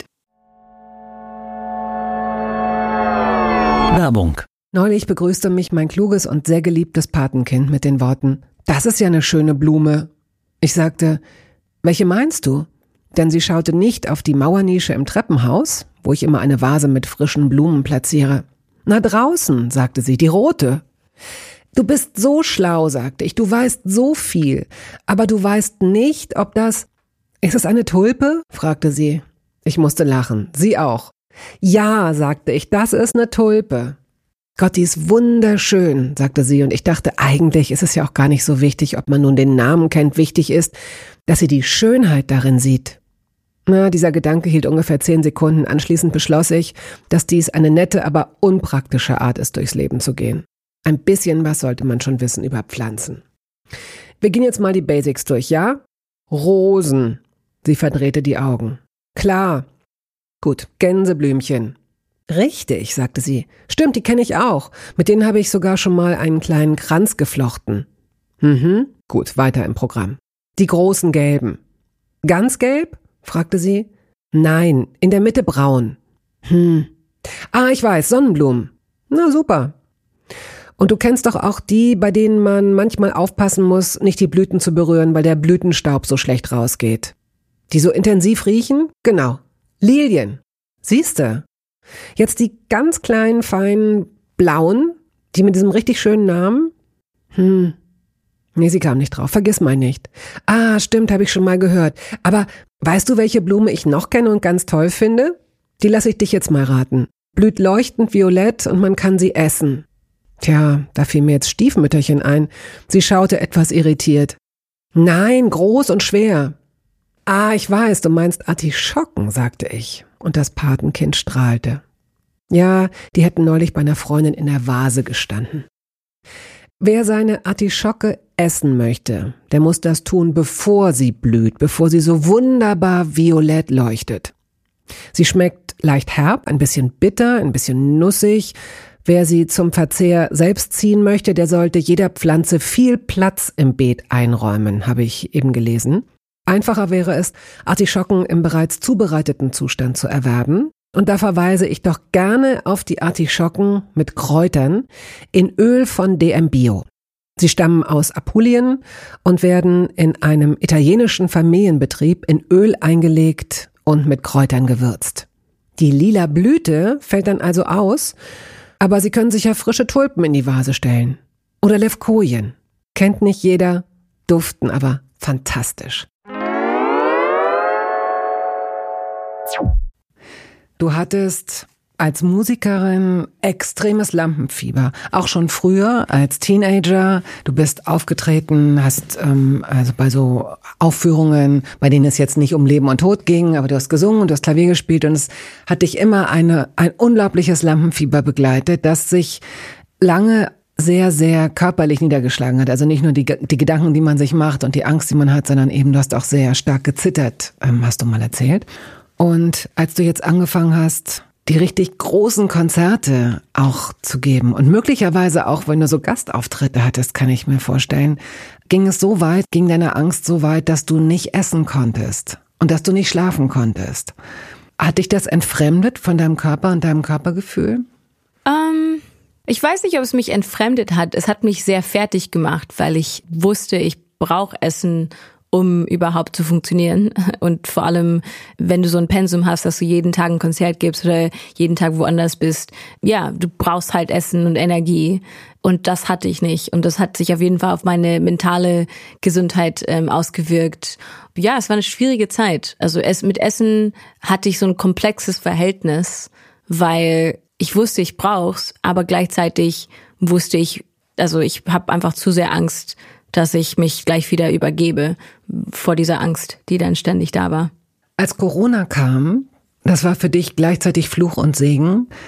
Werbung. Neulich begrüßte mich mein kluges und sehr geliebtes Patenkind mit den Worten: Das ist ja eine schöne Blume. Ich sagte: Welche meinst du? Denn sie schaute nicht auf die Mauernische im Treppenhaus, wo ich immer eine Vase mit frischen Blumen platziere. Na draußen, sagte sie, die rote. Du bist so schlau, sagte ich, du weißt so viel, aber du weißt nicht, ob das... Ist es eine Tulpe? Fragte sie. Ich musste lachen, sie auch. Ja, sagte ich, das ist eine Tulpe. Gott, die ist wunderschön, sagte sie, und ich dachte, eigentlich ist es ja auch gar nicht so wichtig, ob man nun den Namen kennt. Wichtig ist, dass sie die Schönheit darin sieht. Na, dieser Gedanke hielt ungefähr 10 Sekunden. Anschließend beschloss ich, dass dies eine nette, aber unpraktische Art ist, durchs Leben zu gehen. Ein bisschen was sollte man schon wissen über Pflanzen. Wir gehen jetzt mal die Basics durch, ja? Rosen. Sie verdrehte die Augen. Klar. Gut, Gänseblümchen. Richtig, sagte sie. Stimmt, die kenne ich auch. Mit denen habe ich sogar schon mal einen kleinen Kranz geflochten. Gut, weiter im Programm. Die großen gelben. Ganz gelb? Fragte sie. Nein, in der Mitte braun. Ich weiß, Sonnenblumen. Na super. Und du kennst doch auch die, bei denen man manchmal aufpassen muss, nicht die Blüten zu berühren, weil der Blütenstaub so schlecht rausgeht. Die so intensiv riechen? Genau. Lilien. Siehste? Jetzt die ganz kleinen, feinen, blauen, die mit diesem richtig schönen Namen? Nee, sie kam nicht drauf. Vergiss mal nicht. Stimmt, habe ich schon mal gehört. Aber weißt du, welche Blume ich noch kenne und ganz toll finde? Die lasse ich dich jetzt mal raten. Blüht leuchtend violett und man kann sie essen. Tja, da fiel mir jetzt Stiefmütterchen ein. Sie schaute etwas irritiert. Nein, groß und schwer. Ich weiß, du meinst Artischocken, sagte ich. Und das Patenkind strahlte. Ja, die hätten neulich bei einer Freundin in der Vase gestanden. Wer seine Artischocke essen möchte, der muss das tun, bevor sie blüht, bevor sie so wunderbar violett leuchtet. Sie schmeckt leicht herb, ein bisschen bitter, ein bisschen nussig. Wer sie zum Verzehr selbst ziehen möchte, der sollte jeder Pflanze viel Platz im Beet einräumen, habe ich eben gelesen. Einfacher wäre es, Artischocken im bereits zubereiteten Zustand zu erwerben. Und da verweise ich doch gerne auf die Artischocken mit Kräutern in Öl von DM Bio. Sie stammen aus Apulien und werden in einem italienischen Familienbetrieb in Öl eingelegt und mit Kräutern gewürzt. Die lila Blüte fällt dann also aus, aber Sie können sicher frische Tulpen in die Vase stellen. Oder Levkojen. Kennt nicht jeder, duften aber fantastisch. Du hattest als Musikerin extremes Lampenfieber, auch schon früher als Teenager. Du bist aufgetreten, hast also bei so Aufführungen, bei denen es jetzt nicht um Leben und Tod ging, aber du hast gesungen und du hast Klavier gespielt und es hat dich immer ein unglaubliches Lampenfieber begleitet, das sich lange sehr, sehr körperlich niedergeschlagen hat. Also nicht nur die Gedanken, die man sich macht und die Angst, die man hat, sondern eben du hast auch sehr stark gezittert, hast du mal erzählt. Und als du jetzt angefangen hast, die richtig großen Konzerte auch zu geben und möglicherweise auch, wenn du so Gastauftritte hattest, kann ich mir vorstellen, ging deine Angst so weit, dass du nicht essen konntest und dass du nicht schlafen konntest. Hat dich das entfremdet von deinem Körper und deinem Körpergefühl? Ich weiß nicht, ob es mich entfremdet hat. Es hat mich sehr fertig gemacht, weil ich wusste, ich brauche Essen, um überhaupt zu funktionieren. Und vor allem, wenn du so ein Pensum hast, dass du jeden Tag ein Konzert gibst oder jeden Tag woanders bist, ja, du brauchst halt Essen und Energie. Und das hatte ich nicht. Und das hat sich auf jeden Fall auf meine mentale Gesundheit ausgewirkt. Ja, es war eine schwierige Zeit. Also mit Essen hatte ich so ein komplexes Verhältnis, weil ich wusste, ich brauch's, aber gleichzeitig wusste ich, also ich habe einfach zu sehr Angst, dass ich mich gleich wieder übergebe vor dieser Angst, die dann ständig da war. Als Corona kam, das war für dich gleichzeitig Fluch und Segen,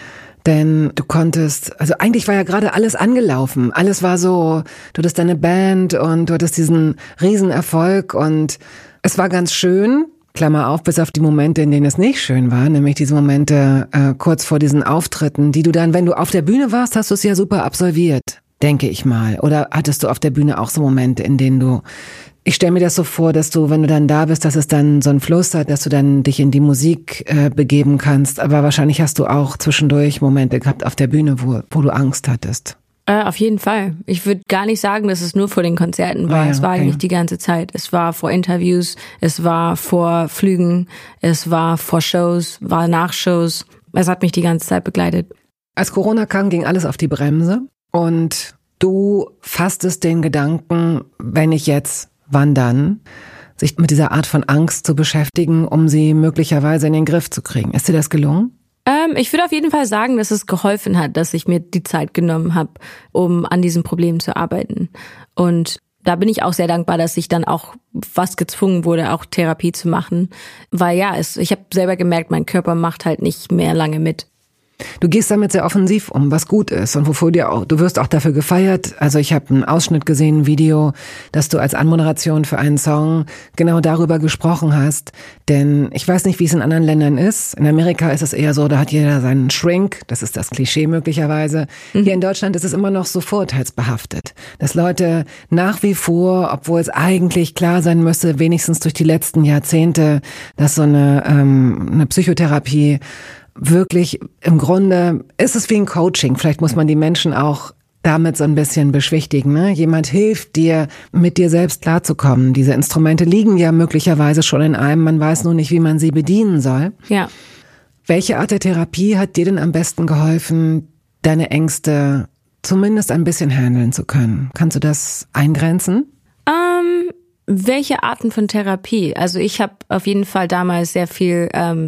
Denn du konntest, also eigentlich war ja gerade alles angelaufen. Alles war so, du hattest deine Band und du hattest diesen Riesenerfolg und es war ganz schön, Klammer auf, bis auf die Momente, in denen es nicht schön war, nämlich diese Momente kurz vor diesen Auftritten, die du dann, wenn du auf der Bühne warst, hast du es ja super absolviert, denke ich mal. Oder hattest du auf der Bühne auch so Momente, in denen du, ich stelle mir das so vor, dass du, wenn du dann da bist, dass es dann so einen Fluss hat, dass du dann dich in die Musik begeben kannst. Aber wahrscheinlich hast du auch zwischendurch Momente gehabt auf der Bühne, wo du Angst hattest. Auf jeden Fall. Ich würde gar nicht sagen, dass es nur vor den Konzerten war. Es war eigentlich die ganze Zeit. Es war vor Interviews, es war vor Flügen, es war vor Shows, war nach Shows. Es hat mich die ganze Zeit begleitet. Als Corona kam, ging alles auf die Bremse und du fasstest den Gedanken, wenn nicht jetzt, wann dann, sich mit dieser Art von Angst zu beschäftigen, um sie möglicherweise in den Griff zu kriegen. Ist dir das gelungen? Ich würde auf jeden Fall sagen, dass es geholfen hat, dass ich mir die Zeit genommen habe, um an diesem Problem zu arbeiten. Und da bin ich auch sehr dankbar, dass ich dann auch fast gezwungen wurde, auch Therapie zu machen. Weil ja, ich habe selber gemerkt, mein Körper macht halt nicht mehr lange mit. Du gehst damit sehr offensiv um, was gut ist und wofür du wirst auch dafür gefeiert. Also ich habe einen Ausschnitt gesehen, ein Video, dass du als Anmoderation für einen Song genau darüber gesprochen hast. Denn ich weiß nicht, wie es in anderen Ländern ist. In Amerika ist es eher so, da hat jeder seinen Shrink. Das ist das Klischee möglicherweise. Hier in Deutschland ist es immer noch so vorurteilsbehaftet. Dass Leute nach wie vor, obwohl es eigentlich klar sein müsste, wenigstens durch die letzten Jahrzehnte, dass so eine Psychotherapie wirklich, im Grunde ist es wie ein Coaching. Vielleicht muss man die Menschen auch damit so ein bisschen beschwichtigen. Ne? Jemand hilft dir, mit dir selbst klarzukommen. Diese Instrumente liegen ja möglicherweise schon in einem. Man weiß nur nicht, wie man sie bedienen soll. Ja. Welche Art der Therapie hat dir denn am besten geholfen, deine Ängste zumindest ein bisschen handeln zu können? Kannst du das eingrenzen? Welche Arten von Therapie? Also ich habe auf jeden Fall damals sehr viel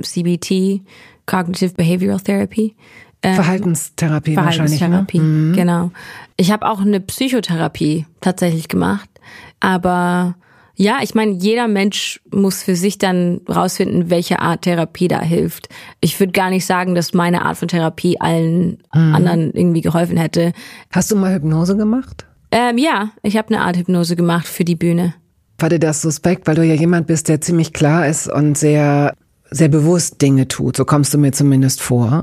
CBT, Cognitive Behavioral Therapy. Verhaltenstherapie wahrscheinlich, ne? Genau. Ich habe auch eine Psychotherapie tatsächlich gemacht. Aber ja, ich meine, jeder Mensch muss für sich dann rausfinden, welche Art Therapie da hilft. Ich würde gar nicht sagen, dass meine Art von Therapie allen anderen irgendwie geholfen hätte. Hast du mal Hypnose gemacht? Ja, ich habe eine Art Hypnose gemacht für die Bühne. War dir das suspekt, weil du ja jemand bist, der ziemlich klar ist und sehr, sehr bewusst Dinge tut? So kommst du mir zumindest vor.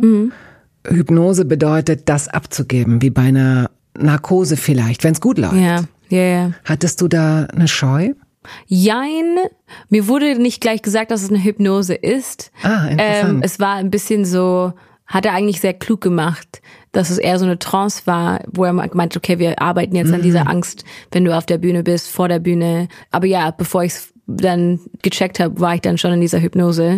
Hypnose bedeutet, das abzugeben, wie bei einer Narkose vielleicht, wenn es gut läuft. Ja. Hattest du da eine Scheu? Jein. Mir wurde nicht gleich gesagt, dass es eine Hypnose ist. Interessant. Es war ein bisschen so, hat er eigentlich sehr klug gemacht, dass es eher so eine Trance war, wo er meinte, okay, wir arbeiten jetzt an dieser Angst, wenn du auf der Bühne bist, vor der Bühne. Aber ja, bevor ich es dann gecheckt habe, war ich dann schon in dieser Hypnose.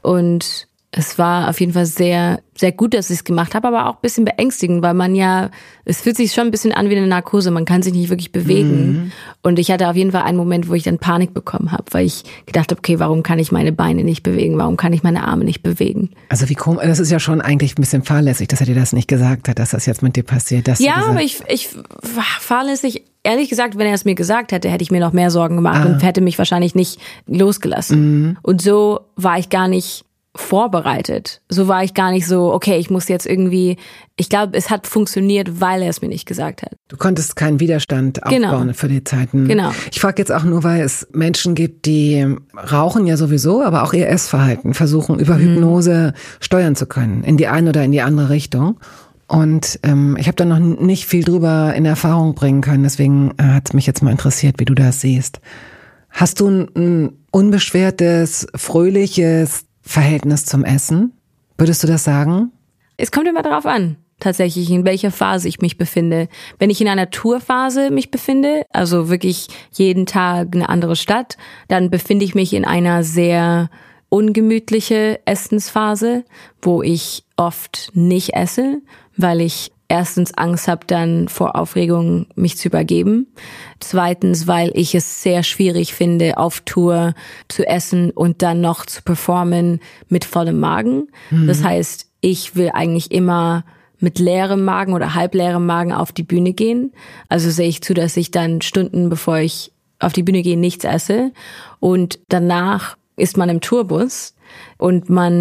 Und es war auf jeden Fall sehr, sehr gut, dass ich es gemacht habe, aber auch ein bisschen beängstigend, weil es fühlt sich schon ein bisschen an wie eine Narkose, man kann sich nicht wirklich bewegen. Und ich hatte auf jeden Fall einen Moment, wo ich dann Panik bekommen habe, weil ich gedacht habe, okay, warum kann ich meine Beine nicht bewegen, warum kann ich meine Arme nicht bewegen? Also wie komisch, das ist ja schon eigentlich ein bisschen fahrlässig, dass er dir das nicht gesagt hat, dass das jetzt mit dir passiert. Ja, aber ich fahrlässig, ehrlich gesagt, wenn er es mir gesagt hätte, hätte ich mir noch mehr Sorgen gemacht und hätte mich wahrscheinlich nicht losgelassen. Und so war ich gar nicht vorbereitet. So war ich gar nicht so, okay, ich muss jetzt irgendwie, ich glaube, es hat funktioniert, weil er es mir nicht gesagt hat. Du konntest keinen Widerstand aufbauen für die Zeiten. Genau. Ich frage jetzt auch nur, weil es Menschen gibt, die rauchen ja sowieso, aber auch ihr Essverhalten versuchen über Hypnose steuern zu können, in die eine oder in die andere Richtung. Und ich habe da noch nicht viel drüber in Erfahrung bringen können, deswegen hat es mich jetzt mal interessiert, wie du das siehst. Hast du ein unbeschwertes, fröhliches Verhältnis zum Essen? Würdest du das sagen? Es kommt immer darauf an, tatsächlich, in welcher Phase ich mich befinde. Wenn ich in einer Tourphase mich befinde, also wirklich jeden Tag eine andere Stadt, dann befinde ich mich in einer sehr ungemütliche Essensphase, wo ich oft nicht esse, weil ich erstens Angst habe, dann vor Aufregung mich zu übergeben. Zweitens, weil ich es sehr schwierig finde, auf Tour zu essen und dann noch zu performen mit vollem Magen. Das heißt, ich will eigentlich immer mit leerem Magen oder halbleerem Magen auf die Bühne gehen. Also sehe ich zu, dass ich dann Stunden, bevor ich auf die Bühne gehe, nichts esse. Und danach ist man im Tourbus und man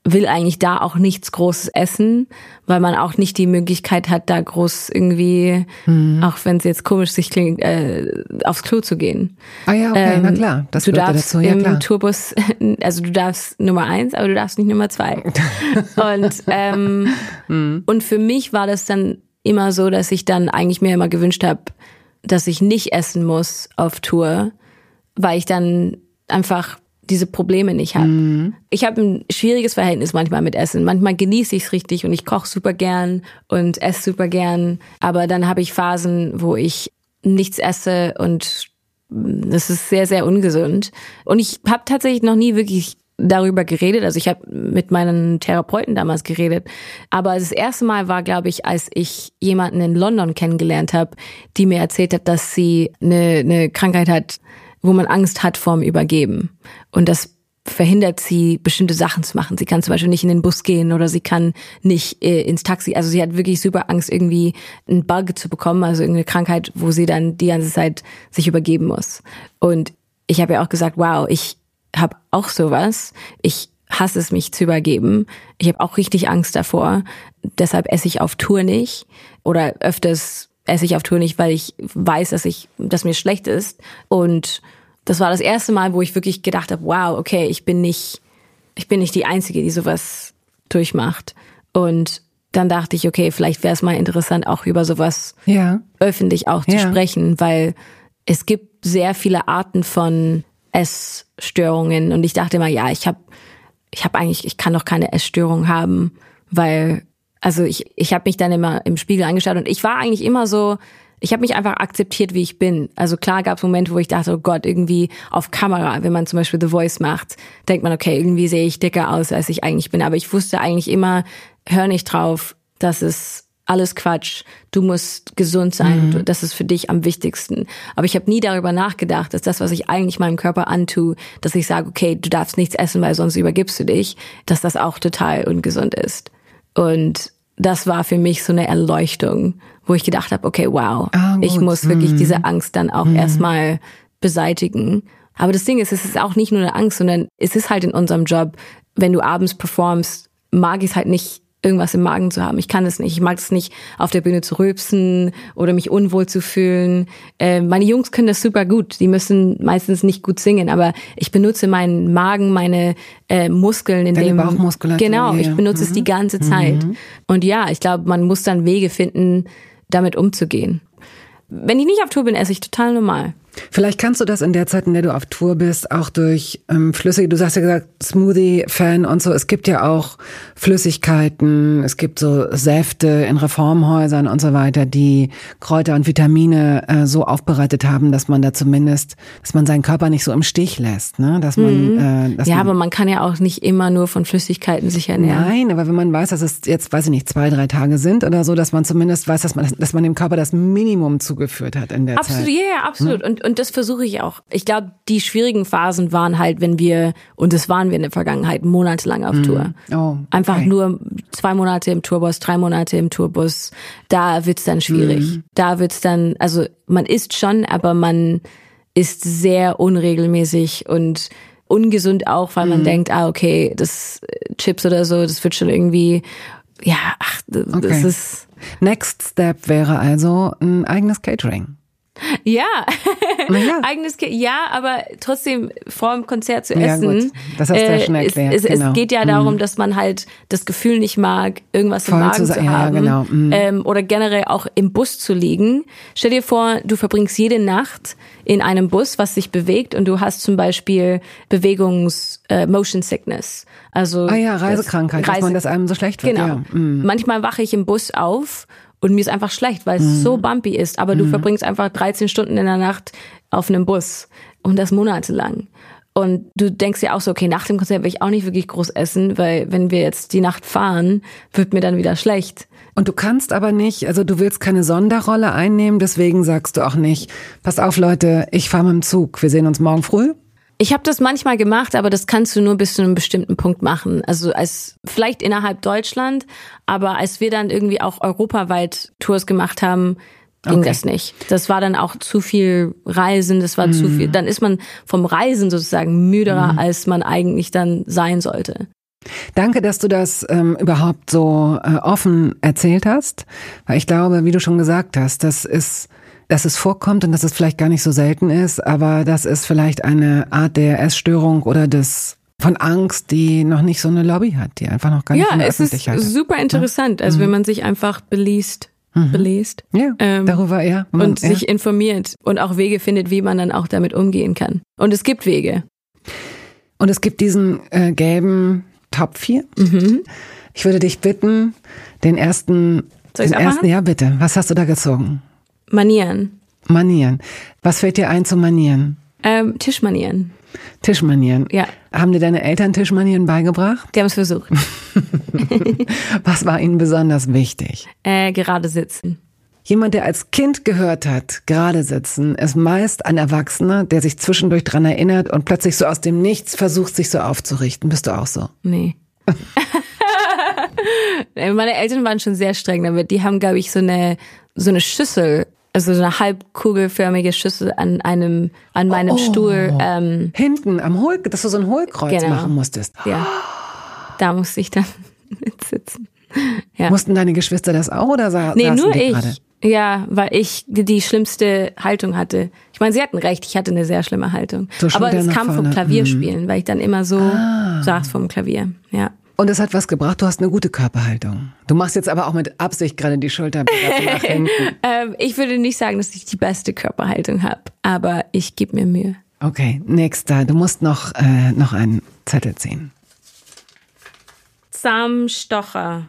will eigentlich da auch nichts Großes essen, weil man auch nicht die Möglichkeit hat, da groß irgendwie, auch wenn es jetzt komisch sich klingt, aufs Klo zu gehen. Ah ja, okay, na klar. Das du darfst dazu, ja, klar. im Tourbus, also du darfst Nummer 1, aber du darfst nicht Nummer 2. Und für mich war das dann immer so, dass ich dann eigentlich mir immer gewünscht habe, dass ich nicht essen muss auf Tour, weil ich dann einfach diese Probleme nicht habe. Ich habe ein schwieriges Verhältnis manchmal mit Essen. Manchmal genieße ich es richtig und ich koche super gern und esse super gern. Aber dann habe ich Phasen, wo ich nichts esse und das ist sehr, sehr ungesund. Und ich habe tatsächlich noch nie wirklich darüber geredet. Also ich habe mit meinen Therapeuten damals geredet. Aber das erste Mal war, glaube ich, als ich jemanden in London kennengelernt habe, die mir erzählt hat, dass sie eine Krankheit hat, wo man Angst hat vorm Übergeben. Und das verhindert sie, bestimmte Sachen zu machen. Sie kann zum Beispiel nicht in den Bus gehen oder sie kann nicht ins Taxi. Also sie hat wirklich super Angst, irgendwie einen Bug zu bekommen, also irgendeine Krankheit, wo sie dann die ganze Zeit sich übergeben muss. Und ich habe ja auch gesagt, wow, ich habe auch sowas. Ich hasse es, mich zu übergeben. Ich habe auch richtig Angst davor. Deshalb esse ich auf Tour nicht oder öfters esse ich auf Tour nicht, weil ich weiß, dass mir schlecht ist. Und das war das erste Mal, wo ich wirklich gedacht habe, wow, okay, ich bin nicht die Einzige, die sowas durchmacht. Und dann dachte ich, okay, vielleicht wäre es mal interessant, auch über sowas öffentlich auch zu sprechen, weil es gibt sehr viele Arten von Essstörungen. Und ich dachte immer, ja, ich kann doch keine Essstörung haben, weil also ich habe mich dann immer im Spiegel angeschaut und ich war eigentlich immer so, ich habe mich einfach akzeptiert, wie ich bin. Also klar gab es Momente, wo ich dachte, oh Gott, irgendwie auf Kamera, wenn man zum Beispiel The Voice macht, denkt man, okay, irgendwie sehe ich dicker aus, als ich eigentlich bin. Aber ich wusste eigentlich immer, hör nicht drauf, das ist alles Quatsch. Du musst gesund sein, das ist für dich am wichtigsten. Aber ich habe nie darüber nachgedacht, dass das, was ich eigentlich meinem Körper antue, dass ich sage, okay, du darfst nichts essen, weil sonst übergibst du dich, dass das auch total ungesund ist. Und das war für mich so eine Erleuchtung, wo ich gedacht habe, okay, wow, ich muss wirklich diese Angst dann auch erstmal beseitigen. Aber das Ding ist, es ist auch nicht nur eine Angst, sondern es ist halt in unserem Job, wenn du abends performst, mag ich es halt nicht, irgendwas im Magen zu haben. Ich kann das nicht. Ich mag es nicht, auf der Bühne zu rülpsen oder mich unwohl zu fühlen. Meine Jungs können das super gut. Die müssen meistens nicht gut singen, aber ich benutze meinen Magen, meine Muskeln in dem Bauchmuskulatur. Genau, ich benutze es die ganze Zeit. Und ja, ich glaube, man muss dann Wege finden, damit umzugehen. Wenn ich nicht auf Tour bin, esse ich total normal. Vielleicht kannst du das in der Zeit, in der du auf Tour bist, auch durch flüssige, du hast ja gesagt, Smoothie-Fan und so, es gibt ja auch Flüssigkeiten, es gibt so Säfte in Reformhäusern und so weiter, die Kräuter und Vitamine so aufbereitet haben, dass man da zumindest, dass man seinen Körper nicht so im Stich lässt, ne? Dass man, aber man kann ja auch nicht immer nur von Flüssigkeiten sich ernähren. Nein, aber wenn man weiß, dass es jetzt, weiß ich nicht, 2-3 Tage sind oder so, dass man zumindest weiß, dass man dem Körper das Minimum zugeführt hat in der Zeit. Ja, absolut. Und das versuche ich auch. Ich glaube, die schwierigen Phasen waren halt, und das waren wir in der Vergangenheit, monatelang auf Tour. Einfach nur 2 Monate im Tourbus, 3 Monate im Tourbus. Da wird's dann schwierig. Da wird's dann, also man isst schon, aber man isst sehr unregelmäßig und ungesund auch, weil man denkt, okay, das Chips oder so, das wird schon irgendwie, das ist... Next Step wäre also ein eigenes Catering. Ja, eigenes aber trotzdem vor dem Konzert zu essen. Ja, gut. Das hast du ja schon erklärt. Es geht ja darum, dass man halt das Gefühl nicht mag, irgendwas im Magen zu haben. Ja, genau. Oder generell auch im Bus zu liegen. Stell dir vor, du verbringst jede Nacht in einem Bus, was sich bewegt und du hast zum Beispiel Motion Sickness. Also Reisekrankheit, dass man das einem so schlecht wird. Genau. Ja. Manchmal wache ich im Bus auf und mir ist einfach schlecht, weil es so bumpy ist. Aber du verbringst einfach 13 Stunden in der Nacht auf einem Bus und das monatelang. Und du denkst ja auch so, okay, nach dem Konzert will ich auch nicht wirklich groß essen, weil wenn wir jetzt die Nacht fahren, wird mir dann wieder schlecht. Und du kannst aber nicht, also du willst keine Sonderrolle einnehmen, deswegen sagst du auch nicht, pass auf Leute, ich fahre mit dem Zug, wir sehen uns morgen früh. Ich habe das manchmal gemacht, aber das kannst du nur bis zu einem bestimmten Punkt machen. Also vielleicht innerhalb Deutschland, aber als wir dann irgendwie auch europaweit Tours gemacht haben, ging das nicht. Das war dann auch zu viel Reisen, das war zu viel. Dann ist man vom Reisen sozusagen müderer, als man eigentlich dann sein sollte. Danke, dass du das überhaupt so offen erzählt hast, weil ich glaube, wie du schon gesagt hast, dass es vorkommt und dass es vielleicht gar nicht so selten ist, aber das ist vielleicht eine Art der Essstörung oder von Angst, die noch nicht so eine Lobby hat, die einfach noch gar nicht in der Öffentlichkeit ist. Ja, es ist super interessant, also wenn man sich einfach belässt. Ja, darüber, ja. Und sich informiert und auch Wege findet, wie man dann auch damit umgehen kann. Und es gibt Wege. Und es gibt diesen gelben Topf hier. Ich würde dich bitten, den ersten... Soll ich es abmachen? Ja, bitte. Was hast du da gezogen? Manieren. Was fällt dir ein zu Manieren? Tischmanieren. Tischmanieren? Ja. Haben dir deine Eltern Tischmanieren beigebracht? Die haben es versucht. Was war ihnen besonders wichtig? Gerade sitzen. Jemand, der als Kind gehört hat, gerade sitzen, ist meist ein Erwachsener, der sich zwischendurch dran erinnert und plötzlich so aus dem Nichts versucht, sich so aufzurichten. Bist du auch so? Nee. Meine Eltern waren schon sehr streng damit. Die haben, glaube ich, so eine Schüssel, also so eine halbkugelförmige Schüssel an meinem Stuhl. Hinten am dass du so ein Hohlkreuz machen musstest. Ja. Da musste ich dann sitzen. Ja. Mussten deine Geschwister das auch oder Nee, nur ich. Grade? Ja, weil ich die schlimmste Haltung hatte. Ich meine, sie hatten recht, ich hatte eine sehr schlimme Haltung. So aber es kam vom Klavierspielen, weil ich dann immer so saß vom Klavier. Ja. Und es hat was gebracht, du hast eine gute Körperhaltung. Du machst jetzt aber auch mit Absicht gerade die Schulter nach hinten. Ich würde nicht sagen, dass ich die beste Körperhaltung habe, aber ich gebe mir Mühe. Okay, nächster. Du musst noch einen Zettel ziehen. Zahnstocher.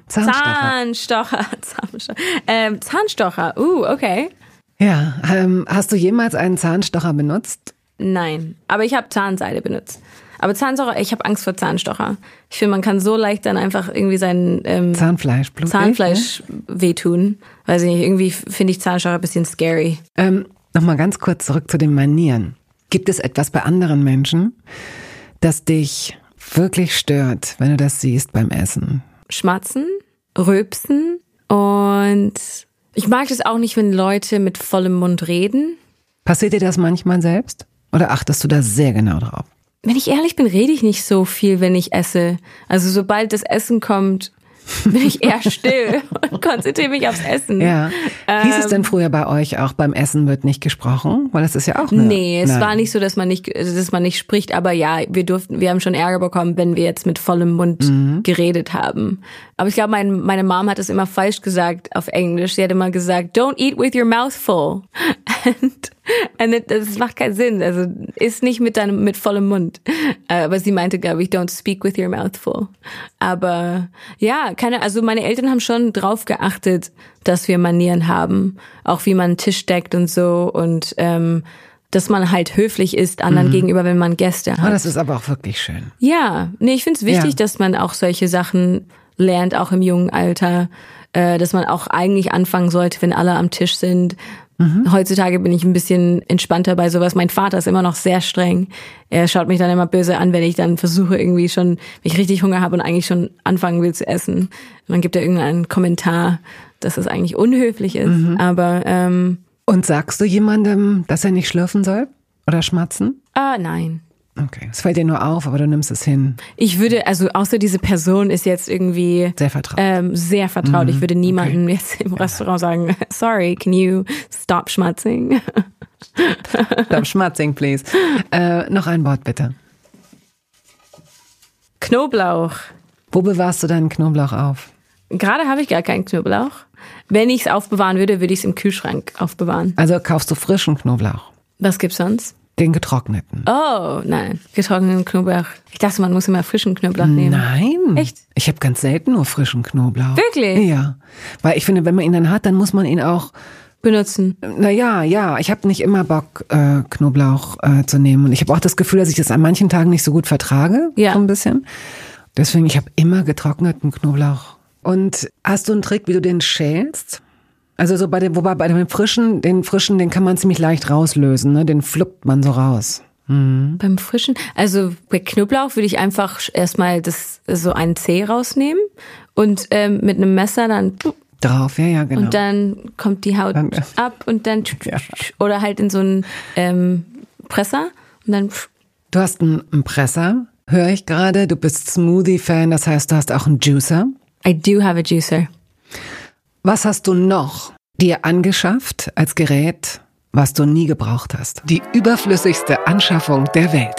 Okay. Ja, hast du jemals einen Zahnstocher benutzt? Nein, aber ich habe Zahnseide benutzt. Aber Zahnstocher, ich habe Angst vor Zahnstocher. Ich finde, man kann so leicht dann einfach irgendwie sein Zahnfleisch wehtun. Weiß ich nicht, irgendwie finde ich Zahnstocher ein bisschen scary. Nochmal ganz kurz zurück zu den Manieren. Gibt es etwas bei anderen Menschen, das dich wirklich stört, wenn du das siehst beim Essen? Schmatzen, Rülpsen und ich mag es auch nicht, wenn Leute mit vollem Mund reden. Passiert dir das manchmal selbst? Oder achtest du da sehr genau drauf? Wenn ich ehrlich bin, rede ich nicht so viel, wenn ich esse. Also sobald das Essen kommt, bin ich eher still und konzentriere mich aufs Essen. Ja. Hieß es denn früher bei euch auch, beim Essen wird nicht gesprochen? Weil das ist ja auch Nee, es war nicht so, dass man nicht spricht, aber ja, wir haben schon Ärger bekommen, wenn wir jetzt mit vollem Mund geredet haben. Aber ich glaube, meine Mom hat es immer falsch gesagt auf Englisch. Sie hat immer gesagt, don't eat with your mouth full. Und das macht keinen Sinn. Also isst nicht mit vollem Mund. Aber sie meinte, glaube ich, don't speak with your mouth full. Aber ja, also meine Eltern haben schon drauf geachtet, dass wir Manieren haben. Auch wie man einen Tisch deckt und so. Und dass man halt höflich ist anderen gegenüber, wenn man Gäste hat. Oh, das ist aber auch wirklich schön. Ja, nee, ich finde es wichtig, dass man auch solche Sachen lernt, auch im jungen Alter. Dass man auch eigentlich anfangen sollte, wenn alle am Tisch sind. Heutzutage bin ich ein bisschen entspannter bei sowas. Mein Vater ist immer noch sehr streng. Er schaut mich dann immer böse an, wenn ich dann versuche irgendwie schon, wenn ich richtig Hunger habe und eigentlich schon anfangen will zu essen. Und dann gibt er irgendeinen Kommentar, dass es eigentlich unhöflich ist. Aber und sagst du jemandem, dass er nicht schlürfen soll oder schmatzen? Nein. Okay, es fällt dir nur auf, aber du nimmst es hin. Ich würde, also außer diese Person ist jetzt irgendwie sehr vertraut. Sehr vertraut. Ich würde niemandem jetzt im Restaurant sagen, sorry, can you stop schmatzing? Stop schmatzing, please. Noch ein Wort, bitte. Knoblauch. Wo bewahrst du deinen Knoblauch auf? Gerade habe ich gar keinen Knoblauch. Wenn ich es aufbewahren würde, würde ich es im Kühlschrank aufbewahren. Also kaufst du frischen Knoblauch? Was gibt's sonst? Den getrockneten. Oh, nein. Getrockneten Knoblauch. Ich dachte, man muss immer frischen Knoblauch nehmen. Nein. Echt? Ich habe ganz selten nur frischen Knoblauch. Wirklich? Ja. Weil ich finde, wenn man ihn dann hat, dann muss man ihn auch benutzen. Ja. Ich habe nicht immer Bock, Knoblauch zu nehmen. Und ich habe auch das Gefühl, dass ich das an manchen Tagen nicht so gut vertrage. Ja. So ein bisschen. Deswegen, ich habe immer getrockneten Knoblauch. Und hast du einen Trick, wie du den schälst? Also so bei dem frischen, den kann man ziemlich leicht rauslösen, ne? Den fluppt man so raus. Beim frischen, also bei Knoblauch würde ich einfach erstmal so einen Zeh rausnehmen und mit einem Messer dann drauf, ja, genau. Und dann kommt die Haut ab und dann oder halt in so einen Presser und dann. Du hast einen Presser. höre ich gerade, du bist Smoothie-Fan, das heißt, du hast auch einen Juicer. I do have a juicer. Was hast du noch dir angeschafft als Gerät, was du nie gebraucht hast? Die überflüssigste Anschaffung der Welt.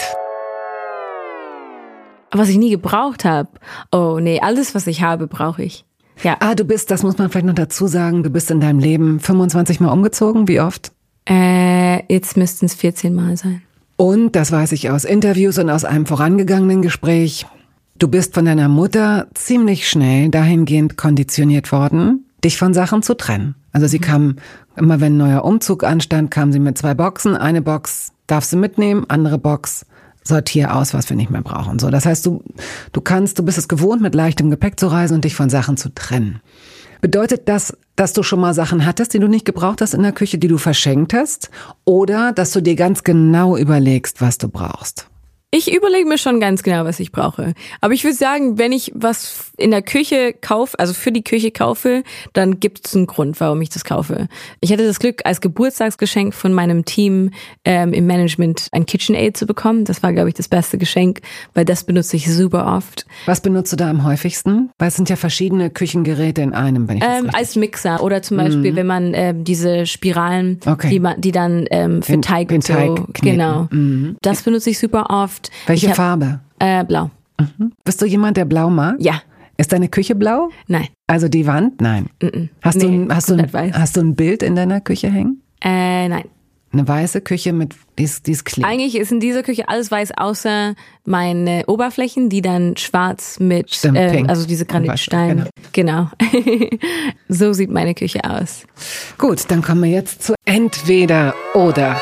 Was ich nie gebraucht habe? Oh nee, alles, was ich habe, brauche ich. Ja. Du bist, das muss man vielleicht noch dazu sagen, du bist in deinem Leben 25 Mal umgezogen. Wie oft? Jetzt müssten es 14 Mal sein. Und, das weiß ich aus Interviews und aus einem vorangegangenen Gespräch, du bist von deiner Mutter ziemlich schnell dahingehend konditioniert worden, dich von Sachen zu trennen. Also sie kam, immer wenn ein neuer Umzug anstand, kam sie mit 2 Boxen. Eine Box darfst du mitnehmen, andere Box sortier aus, was wir nicht mehr brauchen. So, das heißt, du bist es gewohnt, mit leichtem Gepäck zu reisen und dich von Sachen zu trennen. Bedeutet das, dass du schon mal Sachen hattest, die du nicht gebraucht hast in der Küche, die du verschenkt hast? Oder dass du dir ganz genau überlegst, was du brauchst? Ich überlege mir schon ganz genau, was ich brauche. Aber ich würde sagen, wenn ich was in der Küche kaufe, also für die Küche kaufe, dann gibt es einen Grund, warum ich das kaufe. Ich hatte das Glück, als Geburtstagsgeschenk von meinem Team im Management ein KitchenAid zu bekommen. Das war, glaube ich, das beste Geschenk, weil das benutze ich super oft. Was benutzt du da am häufigsten? Weil es sind ja verschiedene Küchengeräte in einem, wenn ich das richtig... Als Mixer oder zum Beispiel, wenn man diese Spiralen, die dann für Teig und so... Teig kneten. Genau. Das benutze ich super oft. Welche Farbe? Blau. Bist du jemand, der blau mag? Ja. Ist deine Küche blau? Nein. Also die Wand? Nein. Hast du ein Bild in deiner Küche hängen? Nein. Eine weiße Küche die ist clean. Eigentlich ist in dieser Küche alles weiß, außer meine Oberflächen, die dann schwarz mit, pink. Also diese Granitsteine. Genau. So sieht meine Küche aus. Gut, dann kommen wir jetzt zu entweder oder.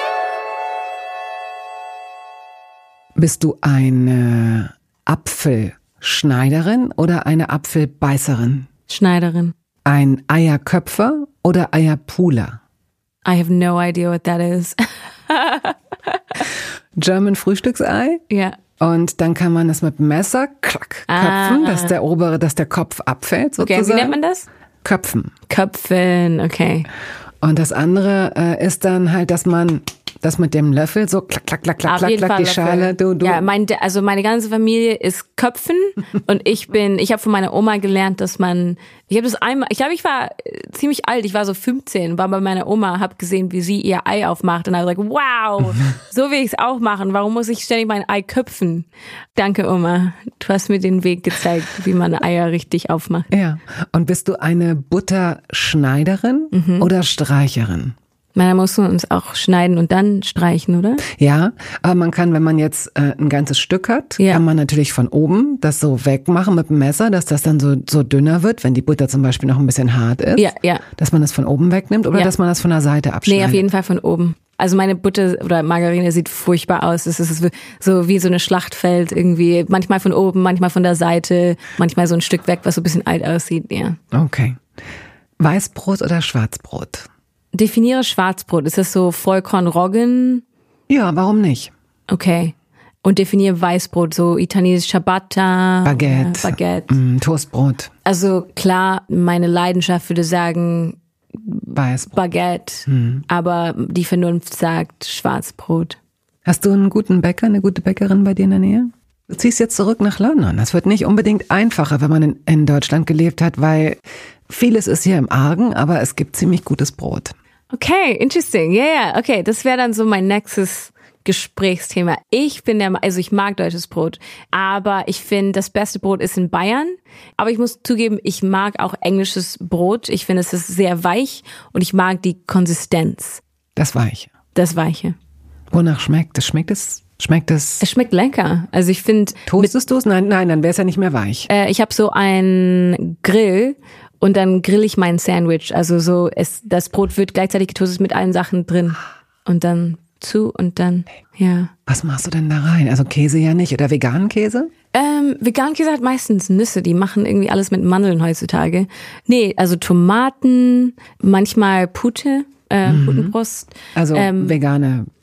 Bist du eine Apfelschneiderin oder eine Apfelbeißerin? Schneiderin. Ein Eierköpfer oder Eierpuler? I have no idea what that is. German Frühstücksei? Ja. Und dann kann man das mit dem Messer köpfen, dass der Kopf abfällt sozusagen. Okay, wie nennt man das? Köpfen. Köpfen, okay. Und das andere ist dann halt, dass man das mit dem Löffel so klack, klack, klack, klack, klack, klack, die Schale. Du. Ja, meine ganze Familie ist Köpfen und ich habe von meiner Oma gelernt, dass ich glaube, ich war ziemlich alt, ich war so 15, war bei meiner Oma, habe gesehen, wie sie ihr Ei aufmacht und I was like, wow, so will ich es auch machen, warum muss ich ständig mein Ei köpfen? Danke, Oma, du hast mir den Weg gezeigt, wie man Eier richtig aufmacht. Ja, und bist du eine Butterschneiderin oder Streicherin? Man muss uns auch schneiden und dann streichen, oder? Ja, aber man kann, wenn man jetzt ein ganzes Stück hat, kann man natürlich von oben das so wegmachen mit dem Messer, dass das dann so dünner wird, wenn die Butter zum Beispiel noch ein bisschen hart ist. Ja. Dass man das von oben wegnimmt oder dass man das von der Seite abschneidet. Nee, auf jeden Fall von oben. Also meine Butter oder Margarine sieht furchtbar aus. Es ist so wie so eine Schlachtfeld irgendwie. Manchmal von oben, manchmal von der Seite, manchmal so ein Stück weg, was so ein bisschen alt aussieht, ja. Okay. Weißbrot oder Schwarzbrot? Definiere Schwarzbrot. Ist das so Vollkornroggen? Ja, warum nicht? Okay. Und definiere Weißbrot, so italienisch Ciabatta. Baguette. Toastbrot. Also klar, meine Leidenschaft würde sagen Weißbrot. Baguette. Aber die Vernunft sagt Schwarzbrot. Hast du einen guten Bäcker, eine gute Bäckerin bei dir in der Nähe? Du ziehst jetzt zurück nach London. Das wird nicht unbedingt einfacher, wenn man in Deutschland gelebt hat, weil vieles ist hier im Argen, aber es gibt ziemlich gutes Brot. Okay, interesting. Yeah. Okay, das wäre dann so mein nächstes Gesprächsthema. Ich mag deutsches Brot, aber ich finde, das beste Brot ist in Bayern. Aber ich muss zugeben, ich mag auch englisches Brot. Ich finde, es ist sehr weich und ich mag die Konsistenz. Das Weiche. Das Weiche. Wonach schmeckt es? Schmeckt es? Es schmeckt lecker. Also ich finde... Toastest du es? Nein, dann wäre es ja nicht mehr weich. Ich habe so einen Grill und dann grill ich mein Sandwich. Also das Brot wird gleichzeitig getoastet mit allen Sachen drin. Und dann zu und dann, ja. Was machst du denn da rein? Also Käse ja nicht oder veganen Käse? Veganen Käse hat meistens Nüsse. Die machen irgendwie alles mit Mandeln heutzutage. Nee, also Tomaten, manchmal Pute, Putenbrust. Also vegane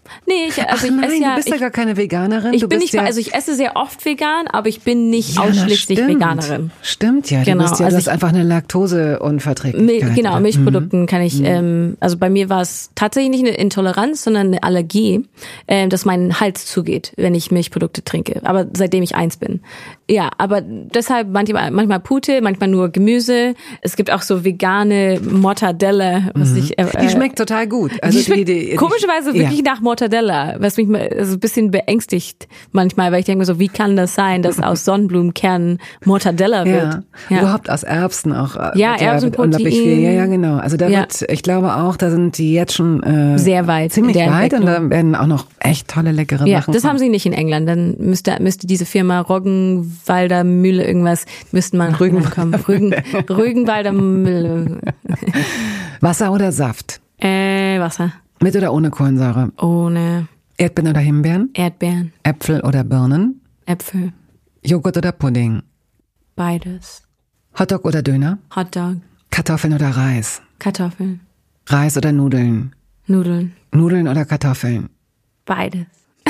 Nee, ich esse du bist ja gar keine Veganerin. Ich esse sehr oft vegan, aber ich bin nicht ausschließlich Veganerin. Stimmt, ja. Genau. Du hast einfach eine Laktoseunverträglichkeit. Genau, Milchprodukten kann ich, also bei mir war es tatsächlich nicht eine Intoleranz, sondern eine Allergie, dass mein Hals zugeht, wenn ich Milchprodukte trinke. Aber seitdem ich 1 bin. Ja, aber deshalb manchmal Pute, manchmal nur Gemüse. Es gibt auch so vegane Mortadella, was die schmeckt total gut. Also die schmeckt komischerweise wirklich nach Mortadella, was mich also ein bisschen beängstigt manchmal, weil ich denke mir so, wie kann das sein, dass aus Sonnenblumenkernen Mortadella wird? Ja. Überhaupt aus Erbsen auch. Ja, Erbsenprotein. Ja, genau. Also da wird, ich glaube auch, da sind die jetzt schon sehr weit. Ziemlich weit und da werden auch noch echt tolle, leckere Sachen. Ja, das haben sie nicht in England. Dann müsste diese Firma Roggenwalder Mühle irgendwas, müssten mal kommen. Rügenwalder Mühle. Wasser oder Saft? Wasser. Mit oder ohne Kohlensäure? Ohne. Erdbeeren oder Himbeeren? Erdbeeren. Äpfel oder Birnen? Äpfel. Joghurt oder Pudding? Beides. Hotdog oder Döner? Hotdog. Kartoffeln oder Reis? Kartoffeln. Reis oder Nudeln? Nudeln. Nudeln oder Kartoffeln? Beides.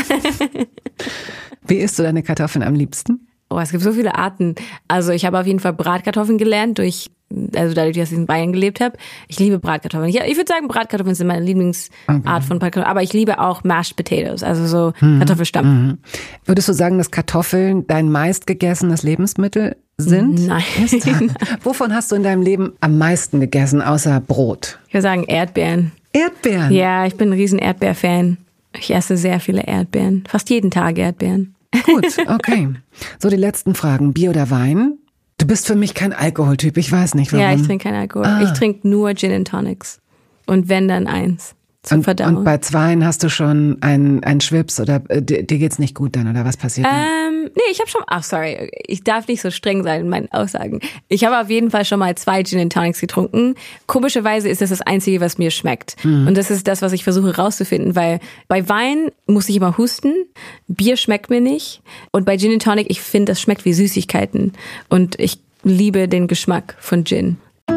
Wie isst du deine Kartoffeln am liebsten? Oh, es gibt so viele Arten. Also ich habe auf jeden Fall Bratkartoffeln gelernt, dadurch, dass ich in Bayern gelebt habe. Ich liebe Bratkartoffeln. Ich würde sagen, Bratkartoffeln sind meine Lieblingsart von Bratkartoffeln. Aber ich liebe auch Mashed Potatoes, also so Kartoffelstampf. Würdest du sagen, dass Kartoffeln dein meistgegessenes Lebensmittel sind? Nein. Wovon hast du in deinem Leben am meisten gegessen, außer Brot? Ich würde sagen Erdbeeren. Erdbeeren? Ja, ich bin ein riesen Erdbeer-Fan. Ich esse sehr viele Erdbeeren. Fast jeden Tag Erdbeeren. Gut, okay. So, die letzten Fragen. Bier oder Wein? Du bist für mich kein Alkoholtyp, ich weiß nicht warum. Ja, ich trinke keinen Alkohol. Ich trinke nur Gin and Tonics. Und wenn, dann eins. Zum Verdauung. Und bei 2 hast du schon einen Schwips oder dir geht's nicht gut dann oder was passiert dann? Nee, ich habe schon, sorry, ich darf nicht so streng sein in meinen Aussagen. Ich habe auf jeden Fall schon mal 2 Gin and Tonics getrunken. Komischerweise ist das Einzige, was mir schmeckt. Und das ist das, was ich versuche rauszufinden, weil bei Wein muss ich immer husten, Bier schmeckt mir nicht und bei Gin and Tonic, ich finde, das schmeckt wie Süßigkeiten und ich liebe den Geschmack von Gin.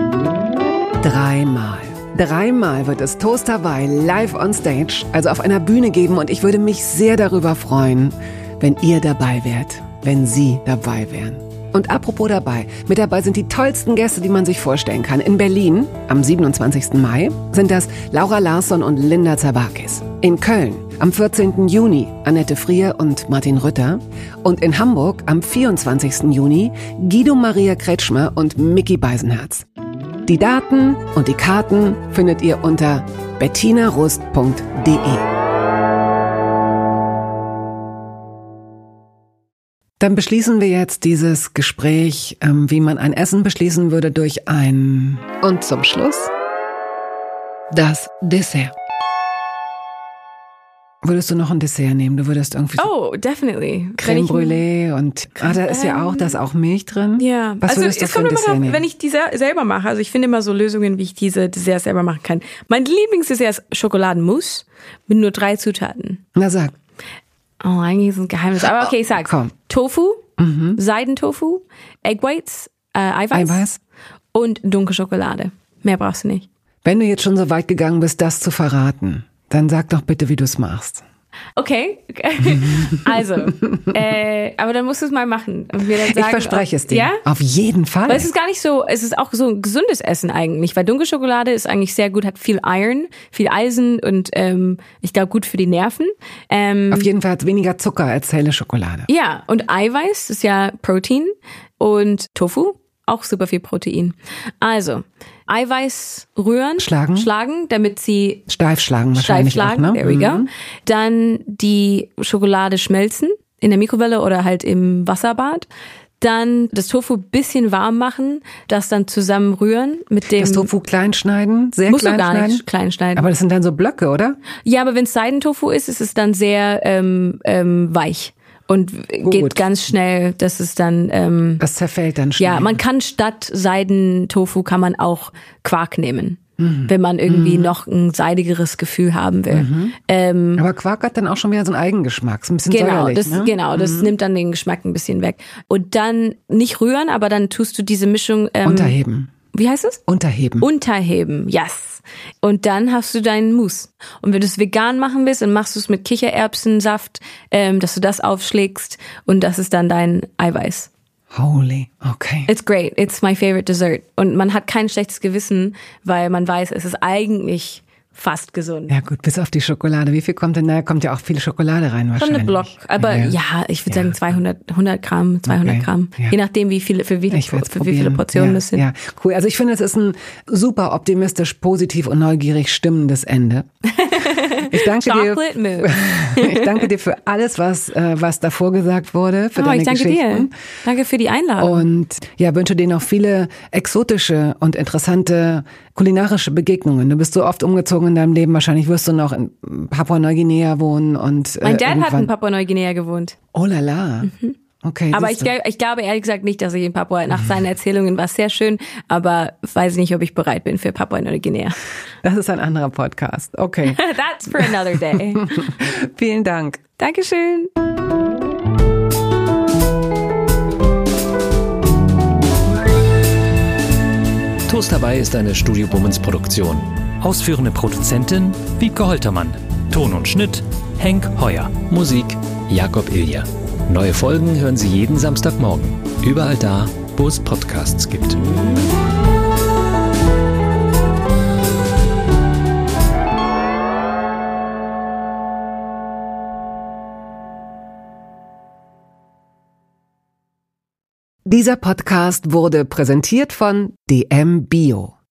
3-mal wird es Toast Hawaii live on stage, also auf einer Bühne geben und ich würde mich sehr darüber freuen, wenn ihr dabei wärt, wenn Sie dabei wären. Und apropos dabei, mit dabei sind die tollsten Gäste, die man sich vorstellen kann. In Berlin am 27. Mai sind das Laura Larsson und Linda Zerwakis. In Köln am 14. Juni Annette Frier und Martin Rütter. Und in Hamburg am 24. Juni Guido Maria Kretschmer und Micky Beisenherz. Die Daten und die Karten findet ihr unter bettinarust.de. Dann beschließen wir jetzt dieses Gespräch, wie man ein Essen beschließen würde, durch ein... Und zum Schluss das Dessert. Würdest du noch ein Dessert nehmen? Du würdest irgendwie Oh, definitely. Crème Brûlée und da ist ja auch, da ist auch Milch drin. Ja. Was würdest du für ein Dessert nehmen? Wenn ich die selber mache, also ich finde immer so Lösungen, wie ich diese Desserts selber machen kann. Mein Lieblingsdessert ist Schokoladenmousse mit nur 3 Zutaten. Na sag. Oh, eigentlich ist es ein Geheimnis. Aber okay, ich sag's. Komm. Tofu, Seidentofu, Egg Whites, Eiweiß und dunkle Schokolade. Mehr brauchst du nicht. Wenn du jetzt schon so weit gegangen bist, das zu verraten, dann sag doch bitte, wie du es machst. Okay, also, aber dann musst du es mal machen. Und mir dann sagen, ich verspreche es dir. Ja? Auf jeden Fall. Weil es ist gar nicht so, es ist auch so ein gesundes Essen eigentlich, weil dunkle Schokolade ist eigentlich sehr gut, hat viel Iron, viel Eisen und ich glaube gut für die Nerven. Auf jeden Fall hat es weniger Zucker als helle Schokolade. Ja, und Eiweiß ist ja Protein und Tofu, auch super viel Protein. Also, Eiweiß rühren, schlagen, damit sie steif schlagen wahrscheinlich auch, ne? There we go. Dann die Schokolade schmelzen in der Mikrowelle oder halt im Wasserbad. Dann das Tofu bisschen warm machen, das dann zusammen rühren mit dem... Das Tofu klein schneiden, sehr musst klein du gar schneiden? nicht klein schneiden. Aber das sind dann so Blöcke, oder? Ja, aber wenn es Seidentofu ist es dann sehr weich. Und geht ganz schnell, dass es dann... das zerfällt dann schnell. Ja, man kann statt Seidentofu kann man auch Quark nehmen, wenn man irgendwie noch ein seidigeres Gefühl haben will. Aber Quark hat dann auch schon wieder so einen Eigengeschmack, so ein bisschen säuerlich, ne? Genau, das nimmt dann den Geschmack ein bisschen weg. Und dann nicht rühren, aber dann tust du diese Mischung... Unterheben. wie heißt es? Unterheben. Unterheben, yes. Und dann hast du deinen Mousse. Und wenn du es vegan machen willst, dann machst du es mit Kichererbsensaft, dass du das aufschlägst und das ist dann dein Eiweiß. Holy, okay. It's great. It's my favorite dessert. Und man hat kein schlechtes Gewissen, weil man weiß, es ist eigentlich fast gesund. Ja gut, bis auf die Schokolade. Wie viel kommt denn da? Kommt ja auch viel Schokolade rein wahrscheinlich. Schon eine Block. Aber ja ich würde sagen 100 Gramm, 200 Gramm. Ja. Je nachdem, wie viele Portionen das sind. Ja, cool. Also ich finde, es ist ein super optimistisch, positiv und neugierig stimmendes Ende. Ich danke dir für alles, was davor gesagt wurde, für deine Geschichten. Ich danke dir. Danke für die Einladung. Und ja, wünsche dir noch viele exotische und interessante kulinarische Begegnungen. Du bist so oft umgezogen in deinem Leben, wahrscheinlich wirst du noch in Papua-Neuguinea wohnen und mein Dad hat in Papua-Neuguinea gewohnt. Oh la la. Mhm. Okay. Aber ich glaube ehrlich gesagt nicht, dass ich in Papua, nach seinen Erzählungen war es sehr schön, aber weiß nicht, ob ich bereit bin für Papua-Neuguinea. Das ist ein anderer Podcast. Okay. That's for another day. Vielen Dank. Dankeschön. Toast dabei ist eine Studio Bummens Produktion. Ausführende Produzentin Wiebke Holtermann. Ton und Schnitt Henk Heuer. Musik Jakob Ilja. Neue Folgen hören Sie jeden Samstagmorgen. Überall da, wo es Podcasts gibt. Dieser Podcast wurde präsentiert von DM Bio.